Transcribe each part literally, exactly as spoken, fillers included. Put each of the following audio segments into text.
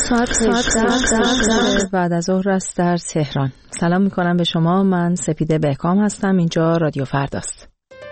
ساعت ساعت بعد از ظهر است در تهران. سلام میکنم به شما. من سپیده بهکام هستم. اینجا رادیو فرداست.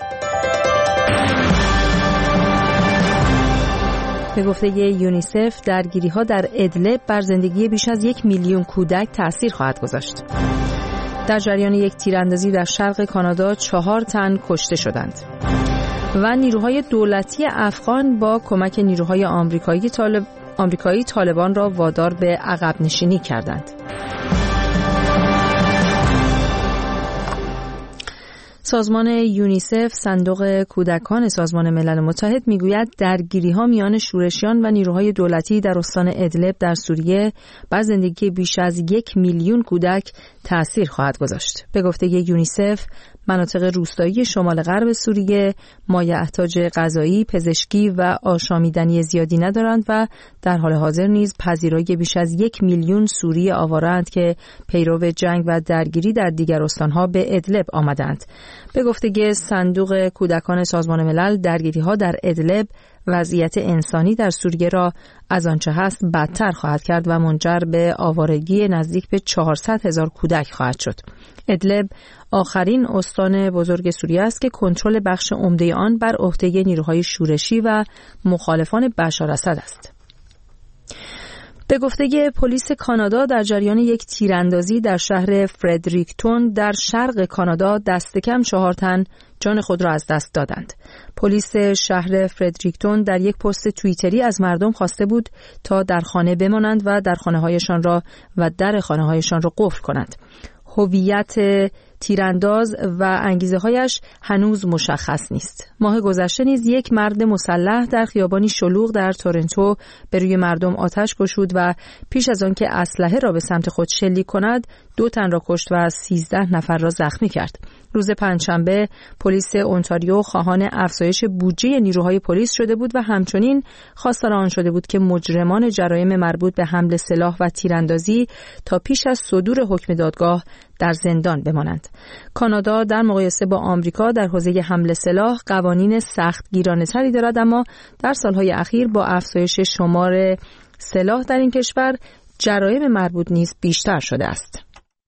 به گفته یونیسف درگیری‌ها در ادلب بر زندگی بیش از یک میلیون کودک تأثیر خواهد گذاشت. در جریان یک تیراندازی در شرق کانادا چهار تن کشته شدند و نیروهای دولتی افغان با کمک نیروهای آمریکایی طالب آمریکایی طالبان را وادار به عقب نشینی کردند. سازمان یونیسف صندوق کودکان سازمان ملل متحد میگوید درگیری‌ها میان شورشیان و نیروهای دولتی در استان ادلب در سوریه بر زندگی بیش از یک میلیون کودک تأثیر خواهد گذاشت. به گفته یونیسف مناطق روستایی شمال غرب سوریه مایحتاج غذایی، پزشکی و آشامیدنی زیادی ندارند و در حال حاضر نیز پذیرای بیش از یک میلیون سوری آوارند که پیرو جنگ و درگیری در دیگر استانها به ادلب آمدند. به گفته صندوق کودکان سازمان ملل درگیری‌ها در ادلب وضعیت انسانی در سوریه را از آنچه هست بدتر خواهد کرد و منجر به آوارگی نزدیک به چهارصد هزار کودک خواهد شد. ادلب آخرین استان بزرگ سوریه است که کنترل بخش عمده آن بر عهده نیروهای شورشی و مخالفان بشار اسد است. به گفته پلیس کانادا در جریان یک تیراندازی در شهر فردریکتون در شرق کانادا دست کم چهار تن جان خود را از دست دادند. پلیس شهر فردریکتون در یک پست توییتری از مردم خواسته بود تا در خانه بمانند و در خانه‌هایشان را و در خانه‌هایشان را قفل کنند. هویت تیرانداز و انگیزه هایش هنوز مشخص نیست. ماه گذشته نیز یک مرد مسلح در خیابانی شلوغ در تورنتو به روی مردم آتش گشود و پیش از آن که اسلحه را به سمت خود شلیک کند دو تن را کشت و سیزده نفر را زخمی کرد. روز پنجشنبه پلیس اونتاریو خواهان افزایش بودجه نیروهای پلیس شده بود و همچنین خواستار آن شده بود که مجرمان جرایم مربوط به حمل سلاح و تیراندازی تا پیش از صدور حکم دادگاه در زندان بمانند. کانادا در مقایسه با آمریکا در حوزه حمل سلاح قوانین سختگیرانه‌تری دارد، اما در سالهای اخیر با افزایش شمار سلاح در این کشور جرایم مربوط نیز بیشتر شده است.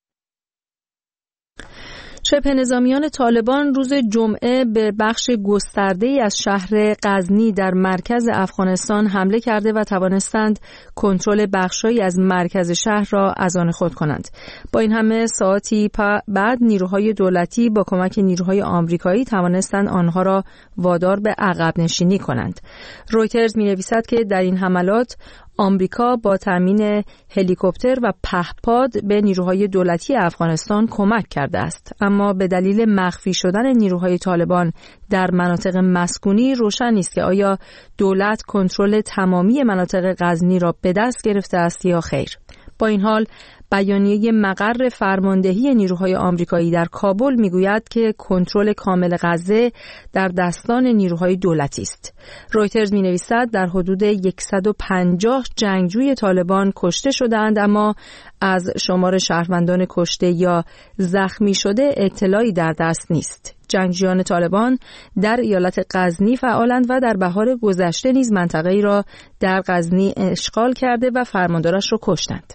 شبه نظامیان طالبان روز جمعه به بخش گسترده‌ای از شهر غزنی در مرکز افغانستان حمله کرده و توانستند کنترل بخشایی از مرکز شهر را از آن خود کنند. با این همه ساعتی بعد نیروهای دولتی با کمک نیروهای آمریکایی توانستند آنها را وادار به عقب نشینی کنند. رویترز می‌نویسد که در این حملات آمریکا با تامین هلیکوپتر و پهپاد به نیروهای دولتی افغانستان کمک کرده است، اما به دلیل مخفی شدن نیروهای طالبان در مناطق مسکونی روشن نیست که آیا دولت کنترل تمامی مناطق غزنی را به دست گرفته است یا خیر. با این حال بیانیه مقر فرماندهی نیروهای آمریکایی در کابل میگوید که کنترل کامل غزه در دستان نیروهای دولتی است. رویترز مینویسد در حدود صد و پنجاه جنگجوی طالبان کشته شدند، اما از شمار شهروندان کشته یا زخمی شده اطلاعی در دست نیست. جنگجویان طالبان در ایالت غزنی فعالند و در بهار گذشته نیز منطقه‌ای را در غزنی اشغال کرده و فرماندارش را کشتند.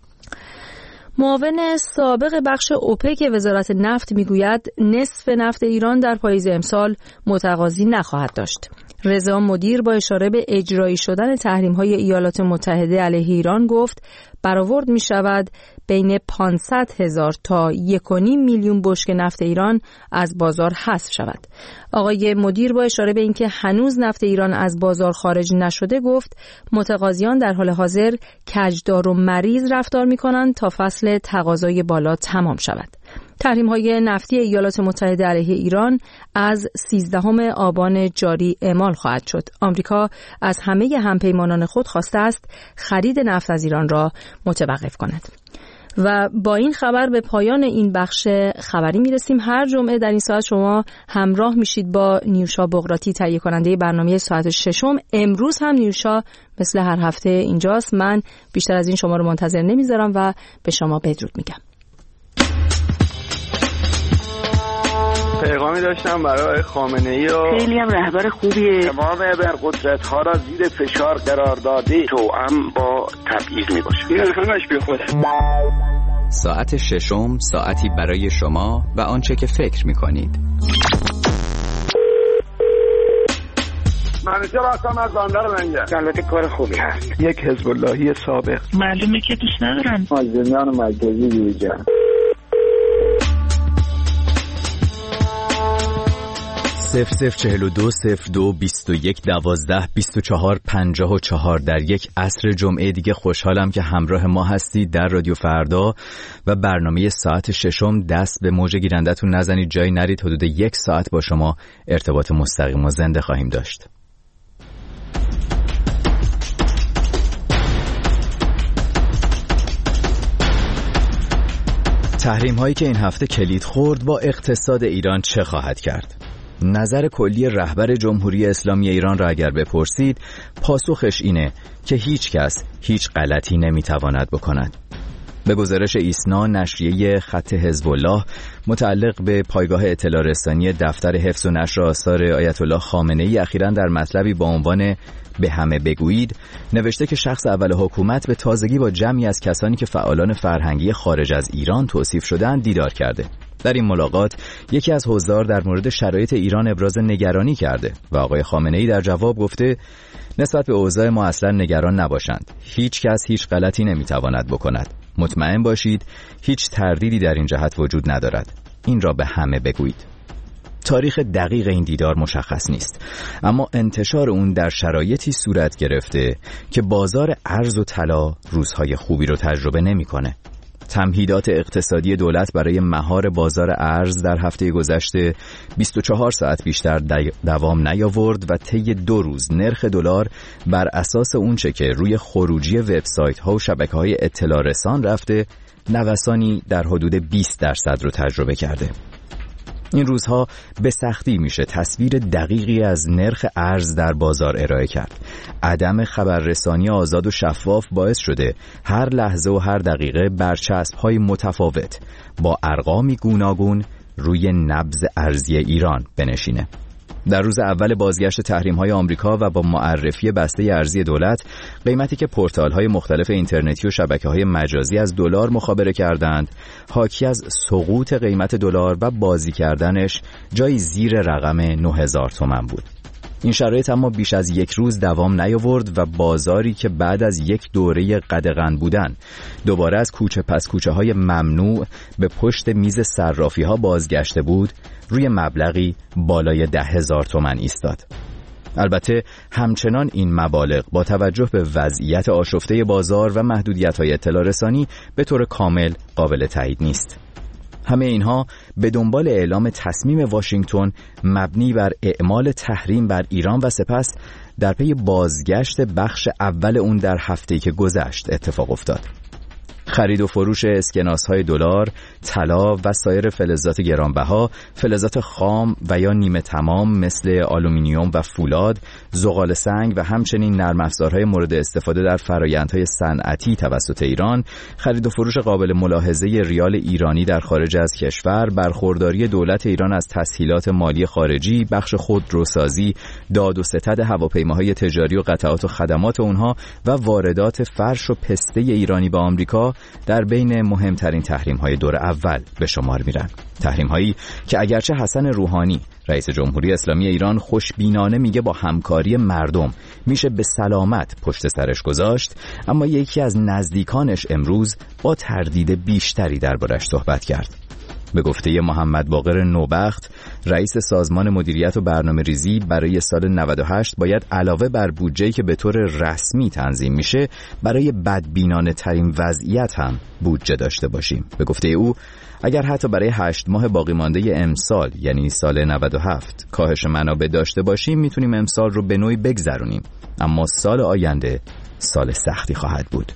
معاون سابق بخش اوپک وزارت نفت میگوید نصف نفت ایران در پاییز امسال متقاضی نخواهد داشت. رضا مدیر با اشاره به اجرایی شدن تحریم‌های ایالات متحده علیه ایران گفت برآورد می شود بین پانصد هزار تا یک و نیم میلیون بشکه نفت ایران از بازار حذف شود. آقای مدیر با اشاره به اینکه هنوز نفت ایران از بازار خارج نشده گفت متقاضیان در حال حاضر کجدار و مریض رفتار می کنند تا فصل تقاضای بالا تمام شود. تحریم‌های نفتی ایالات متحده علیه ایران از سیزدهم آبان جاری اعمال خواهد شد. آمریکا از همه همپیمانان خود خواسته است خرید نفت از ایران را متوقف کند. و با این خبر به پایان این بخش خبری میرسیم. هر جمعه در این ساعت شما همراه میشید با نیوشا بغراتی، تهیه کننده برنامه ساعت ششم. امروز هم نیوشا مثل هر هفته اینجاست. من بیشتر از این شما رو منتظر نمیذارم و به شما بدرود میگم. پیغامی داشتم برای خامنه‌ای و خیلی هم رهبر خوبیه. تمام ابرقدرت‌ها را زیر فشار قرار داده، توأم با تبعیض میباشه. این همش بی خوده. ساعت ششم، ساعتی برای شما و آنچه که فکر میکنید. منوچهر هستم از بندر منگه. البته کار خوبی هست. یک حزب اللهی سابق. معلومه که دوست ندارن. مازندران مرکزی دیوجان. صفر صفر چهل و دو صفر دو بیست و یک دوازده بیست و چهار پنجاه و چهار. در یک عصر جمعه دیگه خوشحالم که همراه ما هستید در رادیو فردا و برنامه ساعت ششم. دست به موج گیرندتون نزنید، جایی نرید. حدود یک ساعت با شما ارتباط مستقیم و زنده خواهیم داشت. تحریم هایی که این هفته کلید خورد با اقتصاد ایران چه خواهد کرد؟ نظر کلی رهبر جمهوری اسلامی ایران را اگر بپرسید، پاسخش اینه که هیچ کس هیچ غلطی نمیتواند بکند. به گزارش ایسنا، نشریه خط حزب الله متعلق به پایگاه اطلاع رسانی دفتر حفظ و نشر آثار آیت الله خامنه‌ای، اخیراً در مطلبی با عنوان به همه بگویید نوشته که شخص اول حکومت به تازگی با جمعی از کسانی که فعالان فرهنگی خارج از ایران توصیف شدند دیدار کرده. در این ملاقات یکی از حضار در مورد شرایط ایران ابراز نگرانی کرده و آقای خامنه‌ای در جواب گفته نسبت به اوضاع ما اصلا نگران نباشند. هیچ کس هیچ غلطی نمیتواند بکند. مطمئن باشید هیچ تردیدی در این جهت وجود ندارد. این را به همه بگویید. تاریخ دقیق این دیدار مشخص نیست، اما انتشار اون در شرایطی صورت گرفته که بازار ارز و طلا روزهای خوبی رو تجربه نمی‌کنه. تمهیدات اقتصادی دولت برای مهار بازار ارز در هفته گذشته بیست و چهار ساعت بیشتر دوام نیاورد و طی دو روز نرخ دلار بر اساس اونچه که روی خروجی وبسایت‌ها و شبکه‌های اطلاع رسان رفته، نوسانی در حدود بیست درصد رو تجربه کرده. این روزها به سختی میشه تصویر دقیقی از نرخ ارز در بازار ارائه کرد. عدم خبررسانی آزاد و شفاف باعث شده هر لحظه و هر دقیقه برچسب‌های متفاوت با ارقامی گوناگون روی نبض ارزی ایران بنشینه. در روز اول بازگشت تحریم‌های آمریکا و با معرفی بسته ارزی دولت، قیمتی که پورتال‌های مختلف اینترنتی و شبکه‌های مجازی از دلار مخابره کردند، حاکی از سقوط قیمت دلار و بازی کردنش جایی زیر رقم نه هزار تومان بود. این شرایط اما بیش از یک روز دوام نیاورد و بازاری که بعد از یک دوره قدغن بودن دوباره از کوچه پس کوچه های ممنوع به پشت میز صرافی ها بازگشته بود، روی مبلغی بالای ده هزار تومان ایستاد. البته همچنان این مبالغ با توجه به وضعیت آشفته بازار و محدودیت های اطلاع رسانی به طور کامل قابل تایید نیست. همه اینها به دنبال اعلام تصمیم واشنگتن مبنی بر اعمال تحریم بر ایران و سپس در پی بازگشت بخش اول اون در هفته‌ای که گذشت اتفاق افتاد. خرید و فروش اسکناس‌های دلار، طلا و سایر فلزات گرانبها، فلزات خام و یا نیمه تمام مثل آلومینیوم و فولاد، زغال سنگ و همچنین نرم افزارهای مورد استفاده در فرآیندهای صنعتی توسط ایران، خرید و فروش قابل ملاحظه ریال ایرانی در خارج از کشور، برخورداری دولت ایران از تسهیلات مالی خارجی، بخش خودروسازی، داد و ستد هواپیماهای تجاری و قطعات و خدمات اونها و واردات فرش و پسته ایرانی به آمریکا در بین مهمترین تحریم‌های دور اول به شمار میرن. تحریم‌هایی که اگرچه حسن روحانی رئیس جمهوری اسلامی ایران خوشبینانه میگه با همکاری مردم میشه به سلامت پشت سرش گذاشت، اما یکی از نزدیکانش امروز با تردید بیشتری دربارش صحبت کرد. به گفته محمد باقر نوبخت، رئیس سازمان مدیریت و برنامه‌ریزی، برای سال نود و هشت باید علاوه بر بودجه‌ای که به طور رسمی تنظیم میشه، برای بدبینانه ترین وضعیت هم بودجه داشته باشیم. به گفته او اگر حتی برای هشت ماه باقی مانده امسال، یعنی سال نود و هفت، کاهش منابع داشته باشیم، میتونیم امسال رو به نوعی بگذرونیم، اما سال آینده سال سختی خواهد بود.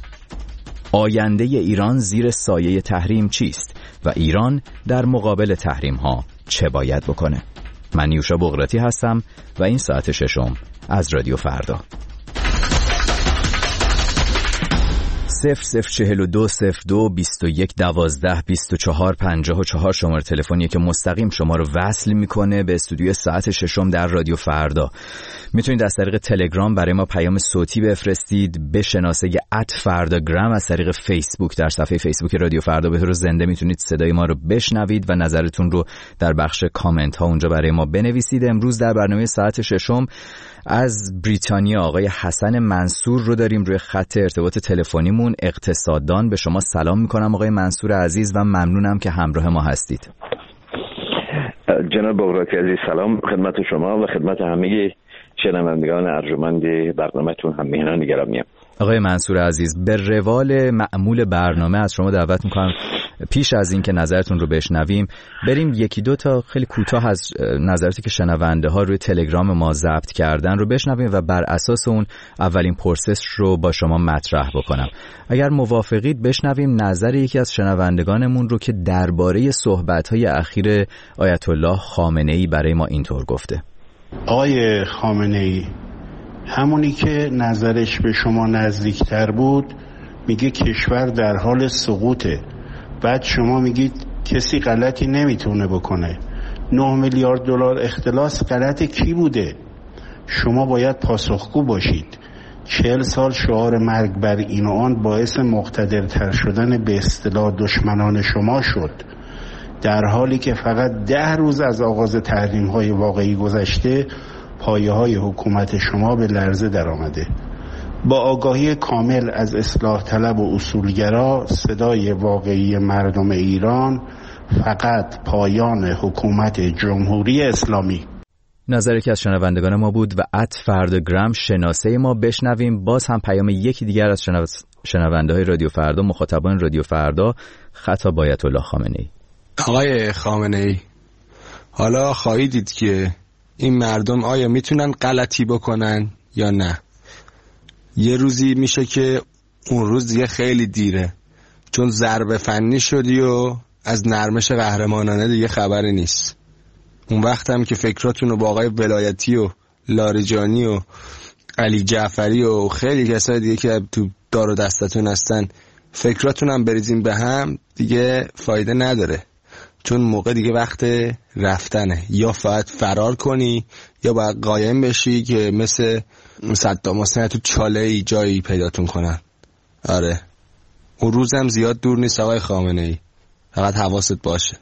آینده ایران زیر سایه تحریم چیست و ایران در مقابل تحریم ها چه باید بکنه؟ من نیوشا بغراتی هستم و این ساعت ششم از رادیو فردا. صفر صفر چهل و دو صفر دو بیست و یک دوازده بیست و چهار پنجاه و چهار شماره تلفنیه که مستقیم شما رو وصل میکنه به استودیو ساعت ششم در رادیو فردا. میتونید از طریق تلگرام برای ما پیام صوتی بفرستید به شناسه ات فرداگرام. از طریق فیسبوک در صفحه فیسبوک رادیو فردا به طور زنده میتونید صدای ما رو بشنوید و نظرتون رو در بخش کامنت ها اونجا برای ما بنویسید. امروز در برنامه ساعت ششم از بریتانیا آقای حسن منصور رو داریم روی خط ارتباط تلفنیمون. اقتصاددان، به شما سلام میکنم آقای منصور عزیز و ممنونم که همراه ما هستید. جناب بغراتی عزیز، سلام خدمت شما و خدمت همه شنوندگان ارجمند برنامه‌تون، هم میهنان گرامیم. آقای منصور عزیز، به روال معمول برنامه از شما دعوت میکنم پیش از این که نظرتون رو بشنویم بریم یکی دو تا خیلی کوتاه از نظراتی که شنونده ها روی تلگرام ما ضبط کردن رو بشنویم و بر اساس اون اولین پرسش رو با شما مطرح بکنم. اگر موافقید بشنویم نظر یکی از شنوندگانمون رو که درباره صحبت‌های اخیر آیت الله خامنه‌ای برای ما اینطور گفته. آقای خامنه‌ای، همونی که نظرش به شما نزدیکتر بود میگه کشور در حال سقوطه، بعد شما میگید کسی غلطی نمیتونه بکنه. نه میلیارد دلار اختلاس غلط کی بوده؟ شما باید پاسخگو باشید. چهل سال شعار مرگ بر این و آن باعث مقتدرتر شدن به اصطلاح دشمنان شما شد، در حالی که فقط ده روز از آغاز تحریم های واقعی گذشته پایه های حکومت شما به لرزه در آمده. با آگاهی کامل از اصلاح طلب و اصولگرا، صدای واقعی مردم ایران فقط پایان حکومت جمهوری اسلامی. نظری که از شنوندگان ما بود و ات فرداگرام شناسه ما. بشنویم باز هم پیام یکی دیگر از شنو... شنونده های رادیو فردا، مخاطبان رادیو فردا، خطاب آیت الله خامنه‌ای. آقای خامنه‌ای، حالا خواهید دید که این مردم آیا میتونن غلطی بکنن یا نه. یه روزی میشه که اون روز دیگه خیلی دیره، چون ضربه فنی شدی و از نرمش قهرمانانه دیگه خبری نیست. اون وقت هم که فکراتون رو با آقای ولایتی و لاریجانی و علی جعفری و خیلی کسای دیگه که تو دار و دستتون هستن فکراتون هم بریزین به هم، دیگه فایده نداره، چون موقع دیگه وقت رفتنه. یا فقط فرار کنی یا باید قایم بشی که مثل صدام حسین تو چاله ای جایی پیداتون کنن. آره، اون روزم زیاد دور نیست آقای خامنه‌ای، فقط حواست باشه.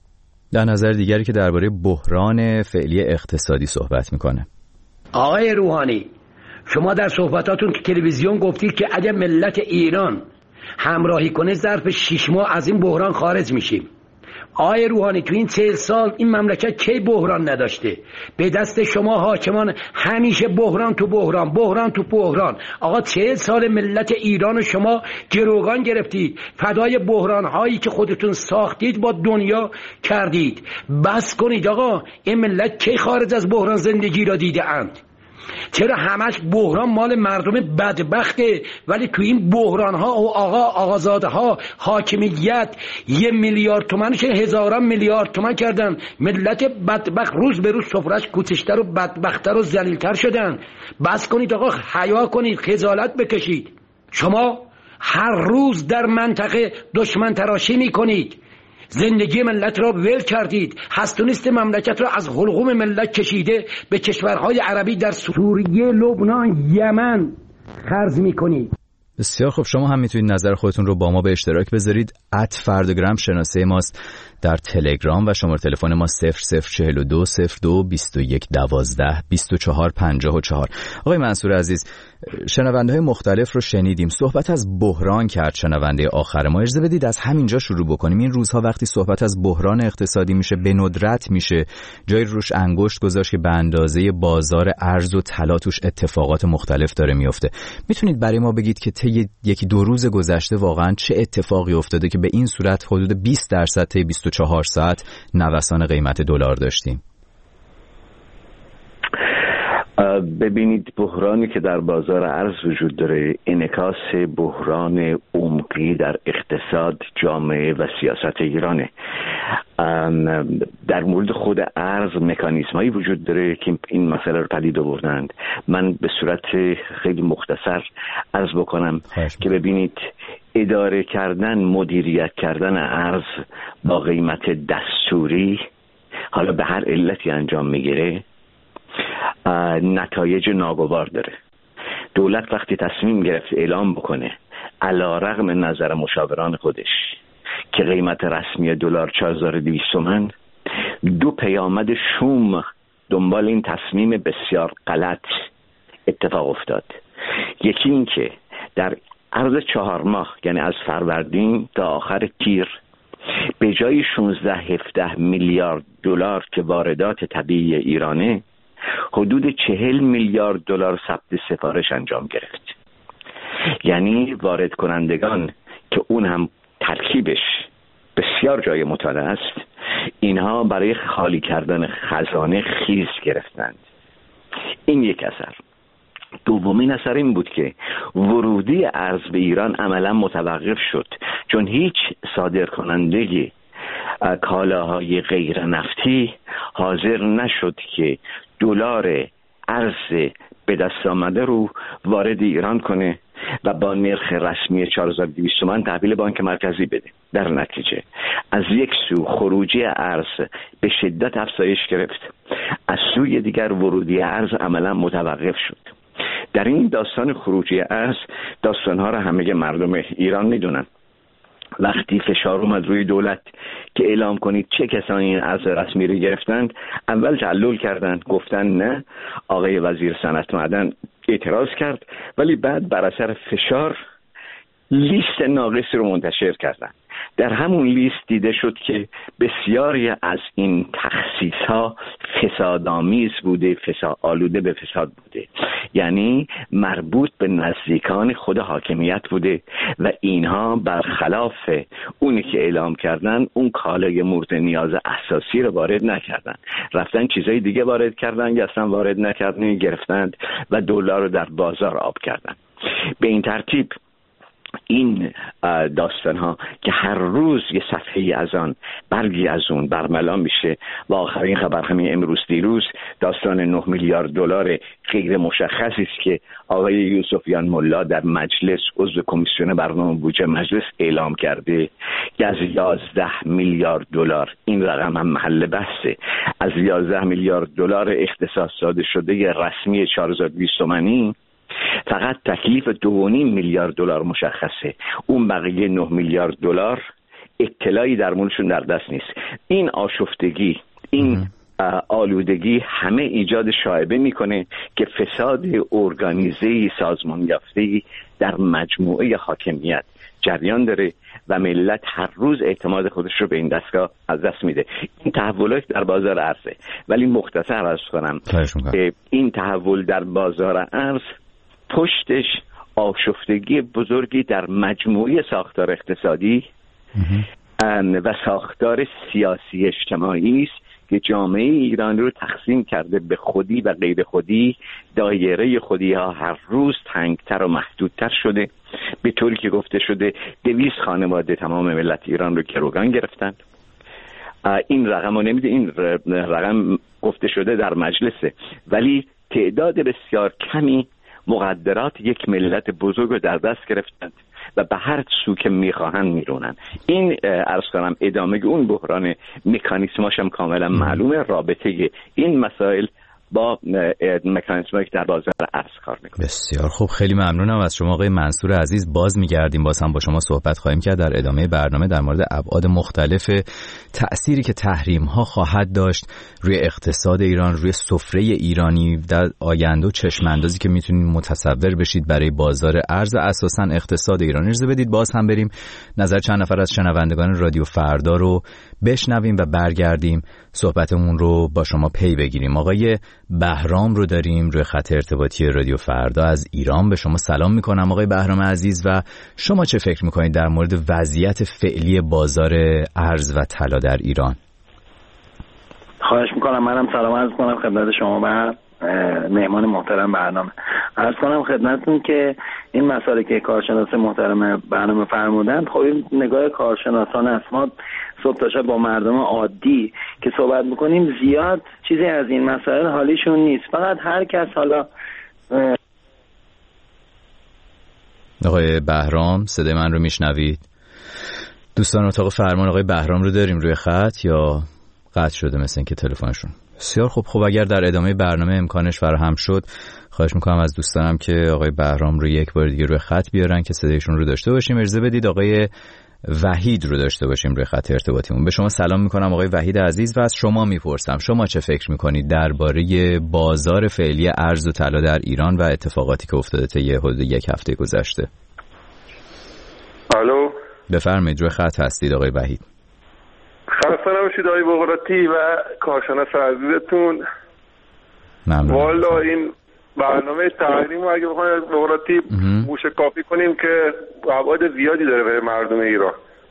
در نظر دیگری که درباره بحران فعلی اقتصادی صحبت میکنه. آقای روحانی، شما در صحبتاتون که تلویزیون گفتید که اگه ملت ایران همراهی کنه ظرف شش ماه از این بحران خارج میشیم. آقای روحانی، تو این چهل سال این مملکت کی بحران نداشته؟ به دست شما حاکمان همیشه بحران تو بحران، بحران تو بحران. آقا چهل سال ملت ایران شما گروگان گرفتید، فدای بحران هایی که خودتون ساختید با دنیا کردید. بس کنید آقا، این ملت کی خارج از بحران زندگی را دیده اند؟ چرا همش بحران مال مردم بدبخته، ولی تو این بحران ها و آقا آقازاده ها حاکمیت یه میلیارد تومن که هزاران میلیارد تومن کردن، ملت بدبخت روز به روز سفرش کوچشتر و بدبختتر و ذلیل‌تر شدن. بس کنید آقا، حیا کنید، خجالت بکشید. شما هر روز در منطقه دشمن تراشی میکنید، زندگی ملت را ول کردید، هست و نیست مملکت را از حلقوم ملت کشیده به کشورهای عربی در سوریه، لبنان، یمن خرج میکنید. بسیار خوب، شما هم میتونید نظر خودتون رو با ما به اشتراک بذارید. ات فرداگرام شناسه ماست در تلگرام و شماره تلفن ما صفر صفر چهل و دو صفر دو بیست و یک دوازده بیست و چهار پنجاه و چهار. آقای منصور عزیز، شنونده های مختلف رو شنیدیم، صحبت از بحران کرد شنونده آخر ما. اجازه بدید از همینجا شروع بکنیم. این روزها وقتی صحبت از بحران اقتصادی میشه به ندرت میشه جای روش انگشت گذاشت که به اندازه بازار ارز و طلا توش اتفاقات مختلف داره میفته. میتونید برای ما بگید که طی یکی دو روز گذشته واقعا چه اتفاقی افتاده که به این صورت حدود بیست درصد طی بیست و چهار ساعت نوسان قیمت دلار داشتیم؟ ببینید، بحرانی که در بازار ارز وجود داره انعکاس بحران عمقی در اقتصاد، جامعه و سیاست ایرانه. در مورد خود ارز مکانیزمایی وجود داره که این مسئله رو پدید آوردند. من به صورت خیلی مختصر عرض بکنم که ببینید اداره کردن، مدیریت کردن ارز با قیمت دستوری حالا به هر علتی انجام میگیره نتایج ناگوار داره. دولت وقتی تصمیم گرفت اعلام بکنه علیرغم نظر مشاوران خودش که قیمت رسمی دلار چهار هزار و دویست تومان، دو پیامد شوم دنبال این تصمیم بسیار غلط اتفاق افتاد. یکی این که در عرض چهار ماه، یعنی از فروردین تا آخر تیر، به جای شانزده هفده میلیارد دلار که واردات طبیعی ایرانه، حدود چهل میلیارد دلار ثبت سفارش انجام گرفت. یعنی وارد کنندگان که اون هم ترکیبش بسیار جای مطالعه است، اینها برای خالی کردن خزانه خیز گرفتند. این یک اثر. دومین اثر این بود که ورودی ارز به ایران عملا متوقف شد، چون هیچ صادر کننده کالاهای غیر نفتی حاضر نشد که دلار ارز به دست آمده رو وارد ایران کنه و با نرخ رسمی چهار هزار و دویست تومان تحویل بانک مرکزی بده. در نتیجه از یک سو خروجی ارز به شدت افزایش گرفت، از سوی دیگر ورودی ارز عملا متوقف شد. در این داستان خروجی ارز، داستانها را همه مردم ایران میدونن. وقتی فشار اومد روی دولت که اعلام کنید چه کسانی این ارز رسمی رو گرفتند، اول تعلل کردند، گفتن نه. آقای وزیر صنعت معدن اعتراض کرد، ولی بعد بر اثر فشار لیست ناقصی رو منتشر کردند. در همون لیست دیده شد که بسیاری از این تخصیص ها فسادآمیز بوده، فساد آلوده به فساد بوده، یعنی مربوط به نزدیکان خود حاکمیت بوده و اینها برخلاف اونی که اعلام کردن اون کالای مورد نیاز اساسی رو وارد نکردن، رفتن چیزای دیگه وارد کردن یا اصلا وارد نکردن، گرفتند و دلار رو در بازار آب کردن. به این ترتیب این داستان ها که هر روز یه صفحه‌ای از آن، برگی از اون برملا میشه و آخرین خبر همین امروز دیروز داستان نه میلیارد دلار غیر مشخصی است که آقای یوسفیان ملا در مجلس عضو کمیسیون برنامه بودجه مجلس اعلام کرده که از یازده میلیارد دلار، این رقم هم محل بحثه، از یازده میلیارد دلار اختصاص داده شده رسمی چهار هزار و دویست تومانی فقط تکلیف دو و نیم میلیارد دلار مشخصه. اون بقیه نه میلیارد دلار اطلاعی در موردشون در دست نیست. این آشفتگی، این آلودگی همه ایجاد شایبه میکنه که فساد ارگانیزه‌ای سازمان یافته‌ای در مجموعه حاکمیت جریان داره و ملت هر روز اعتماد خودش رو به این دستگاه از دست میده. این تحولات در بازار ارزه، ولی مختصر عرض کنم که این تحول در بازار ارز پشتش آشفتگی بزرگی در مجموعه ساختار اقتصادی و ساختار سیاسی اجتماعی است که جامعه ایران رو تقسیم کرده به خودی و غیر خودی. دایره خودی ها هر روز تنگتر و محدودتر شده، به طوری که گفته شده دویست خانواده تمام ملت ایران رو گروگان گرفتن. این رقم رو نمیده، این رقم گفته شده در مجلسه، ولی تعداد بسیار کمی مقدرات یک ملت بزرگ رو در دست گرفتند و به هر سو که میخواهند میرونن. این عرض کنم ادامه اون بحران مکانیسماش هم کاملا معلومه. رابطه این مسائل با مکانیزمایی که در بازار ارز کار میکنه. بسیار خوب، خیلی ممنونم از شما آقای منصور عزیز. باز میگردیم، باز هم با شما صحبت خواهیم کرد در ادامه برنامه در مورد ابعاد مختلف تأثیری که تحریم ها خواهد داشت روی اقتصاد ایران، روی سفره ایرانی در آینده و چشم اندازی که میتونید متصور بشید برای بازار ارز و اساسا اقتصاد ایران. اجازه بدید باز هم بریم نظر چند نفر از شنوندگان رادیو فردا رو بشنویم و برگردیم صحبتمون رو با شما پی بگیریم. آقای بهرام رو داریم روی خط ارتباطی رادیو فردا از ایران. به شما سلام میکنم آقای بهرام عزیز، و شما چه فکر میکنید در مورد وضعیت فعلی بازار ارز و طلا در ایران؟ خواهش میکنم. منم سلام عرض کنم خدمت شما و مهمان محترم برنامه. عرض کنم خدمتتون که این مسائلی که کارشناس محترم برنامه فرمودن، خب این نگاه کارشناسان است. ما صبح تا شب با مردم عادی که صحبت میکنیم زیاد چیزی از این مسائل حالیشون نیست. فقط هر کس حالا آقای بهرام صدای من رو میشنوید؟ دوستان اتاق فرمان آقای بهرام رو داریم روی خط یا قطع شده مثل اینکه تلفنشون؟ بسیار خوب. خب اگر در ادامه برنامه امکانش فراهم شد خواهش میکنم از دوستانم که آقای بهرام رو یک بار دیگه روی خط بیارن که صدایشون رو داشته باشیم. اجازه بدید آقای وحید رو داشته باشیم روی خط ارتباطیمون. به شما سلام میکنم آقای وحید عزیز و از شما میپرسم شما چه فکر میکنید درباره بازار فعلی ارز و طلا در ایران و اتفاقاتی که افتاده طی حدود یک هفته گذشته؟ الو، بفرمایید روی خط هستید آقای وحید. خسته نباشید آقای بغراتی و کارشناس عزیزتون. ممنون. والا این برنامه تحریم رو اگه بخوایم بغراتی موشه کافی کنیم که ابعاد زیادی داره به مردم ایران،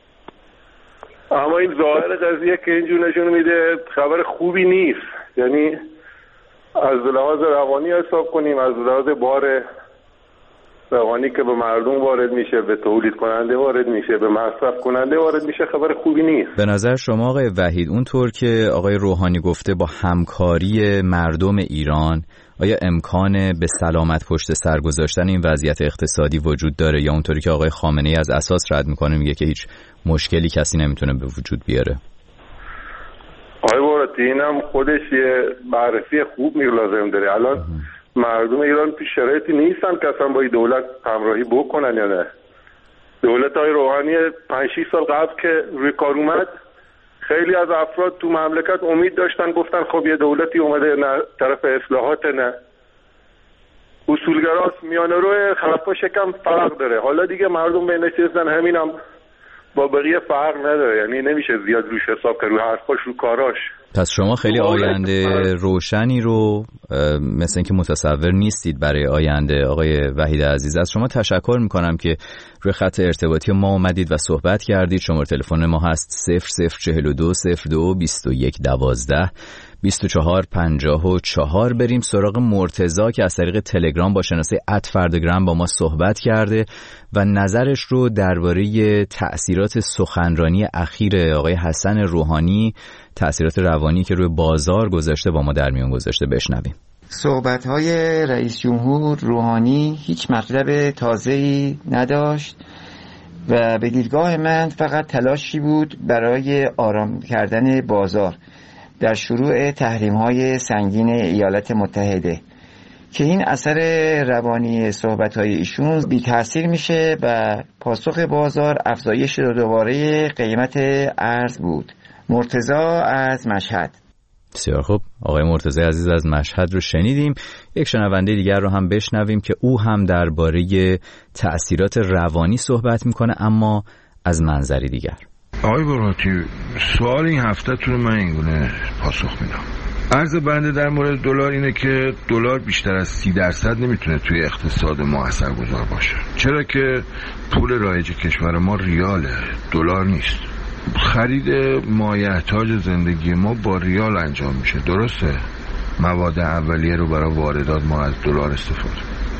اما این ظاهر قضیه که اینجور نشون میده خبر خوبی نیست. یعنی از لحاظ روانی حساب کنیم، از لحاظ بار روانی که به مردم وارد میشه، به تولید کننده وارد میشه، به مصرف کننده وارد میشه، خبر خوبی نیست. به نظر شما آقای وحید اونطور که آقای روحانی گفته با همکاری مردم ایران آیا امکان به سلامت پشت سر گذاشتن این وضعیت اقتصادی وجود داره یا اونطوری که آقای خامنه‌ای از اساس رد میکنه میگه که هیچ مشکلی کسی نمیتونه به وجود بیاره؟ آقای بغراتی اینم خودش یه بررسی خوب لازم داره. الان مردم ایران تو شرایطی نیستن که اصلا با دولت همراهی بکنن یا نه. دولت های روحانی پنج شش سال قبل که روی کار اومد خیلی از افراد تو مملکت امید داشتن، گفتن خب یه دولتی اومده نه طرف اصلاحات نه اصولگراست، میانه روی خلفا شکم فرق داره. حالا دیگه مردم به نشستن همینم با بقیه فرق نداره، یعنی نمیشه زیاد روش حساب کرد، روی حرفاش رو کاراش. پس شما خیلی آینده روشنی رو مثل اینکه متصور نیستید برای آینده. آقای وحید عزیز از شما تشکر میکنم که روی خط ارتباطی ما اومدید و صحبت کردید. شماره تلفن ما هست صفر صفر چهل و دو صفر دو بیست و یک دوازده بیست و چهار پنجاه و چهار. بریم سراغ مرتضی که از طریق تلگرام با شناسه ات فردگرام با ما صحبت کرده و نظرش رو درباره تأثیرات سخنرانی اخیر آقای حسن روحانی، تأثیرات روانی که روی بازار گذاشته با ما در میون گذاشته بشنویم. صحبت‌های رئیس جمهور روحانی هیچ مطلب تازه‌ای نداشت و به دیدگاه من فقط تلاشی بود برای آرام کردن بازار در شروع تحریم‌های سنگین ایالات متحده که این اثر روانی صحبت‌های ایشون بی تأثیر میشه و پاسخ بازار افزایش دوباره قیمت ارز بود. مرتضی از مشهد. بسیار خوب، آقای مرتضی عزیز از مشهد رو شنیدیم. یک شنونده دیگر رو هم بشنویم که او هم درباره تأثیرات روانی صحبت میکنه اما از منظری دیگر. آقای بغراتی، سوال این هفته تون من اینگونه پاسخ میدم. عرض بنده در مورد دلار اینه که دلار بیشتر از سی درصد نمیتونه توی اقتصاد ما اثرگذار باشه، چرا که پول رایج کشور ما ریاله، دلار نیست. خرید مایحتاج زندگی ما با ریال انجام میشه، درسته؟ مواد اولیه رو برای واردات ما از دلار استفاده،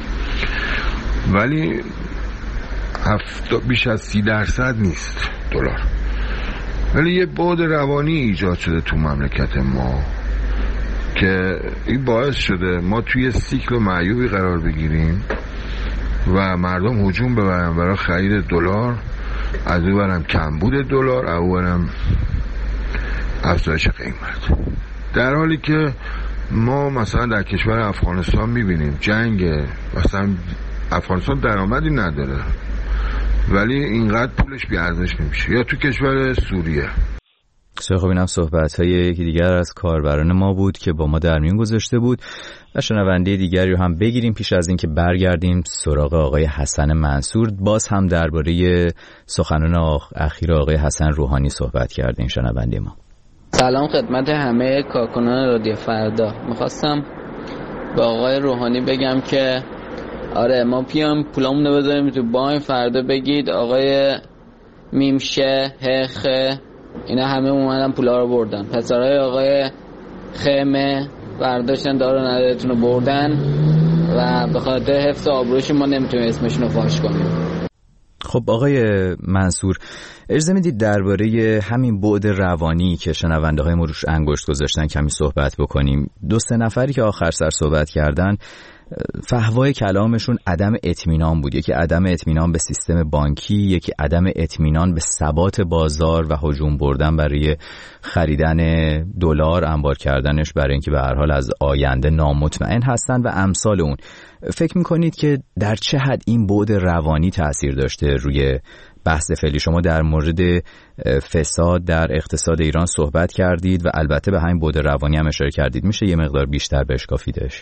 ولی هفت بیش از سی درصد نیست دلار. ولی یه بعد روانی ایجاد شده تو مملکت ما که این باعث شده ما توی سیکل معیوبی قرار بگیریم و مردم هجوم ببرن برای خرید دلار، از اون برم کمبود دلار، از اون برم افزایش قیمت، در حالی که ما مثلا در کشور افغانستان میبینیم جنگ، مثلا افغانستان درآمدی نداره ولی اینقدر پولش بی‌ارزش نمیشه، یا تو کشور سوریه. بسیار خب، اینم صحبت‌های یکی دیگر از کاربران ما بود که با ما در میون گذاشته بود و شنونده دیگری رو هم بگیریم پیش از اینکه برگردیم سراغ آقای حسن منصور. باز هم درباره سخنان اخیر آقای حسن روحانی صحبت کردیم شنونده ما. سلام خدمت همه کارکنان رادیو فردا. میخواستم به آقای روحانی بگم که آره ما پیام پولامون رو بذاریم تو بانک، فردا بگید آقای میمشه هخ اینا همه اومدن پولا رو بردن، پسرای آقای خیمه برداشتن دارو ندارتون رو بردن و به خاطر حفظ آبروش ما نمیتونیم اسمشون رو فاش کنیم. خب آقای منصور، اجازه میدید درباره همین بعد روانی که شنونده های ما روش انگشت گذاشتن کمی صحبت بکنیم. دو سه نفری که آخر سر صحبت کردن فحوای کلامشون عدم اطمینان بود. یکی عدم اطمینان به سیستم بانکی، یکی عدم اطمینان به ثبات بازار و هجوم بردن برای خریدن دلار، انبار کردنش برای اینکه به هر حال از آینده نامطمئن هستن و امثال اون. فکر میکنید که در چه حد این بعد روانی تأثیر داشته روی بحث فعلی؟ شما در مورد فساد در اقتصاد ایران صحبت کردید و البته به همین بعد روانی هم اشاره کردید. میشه یه مقدار بیشتر بشکافیدش؟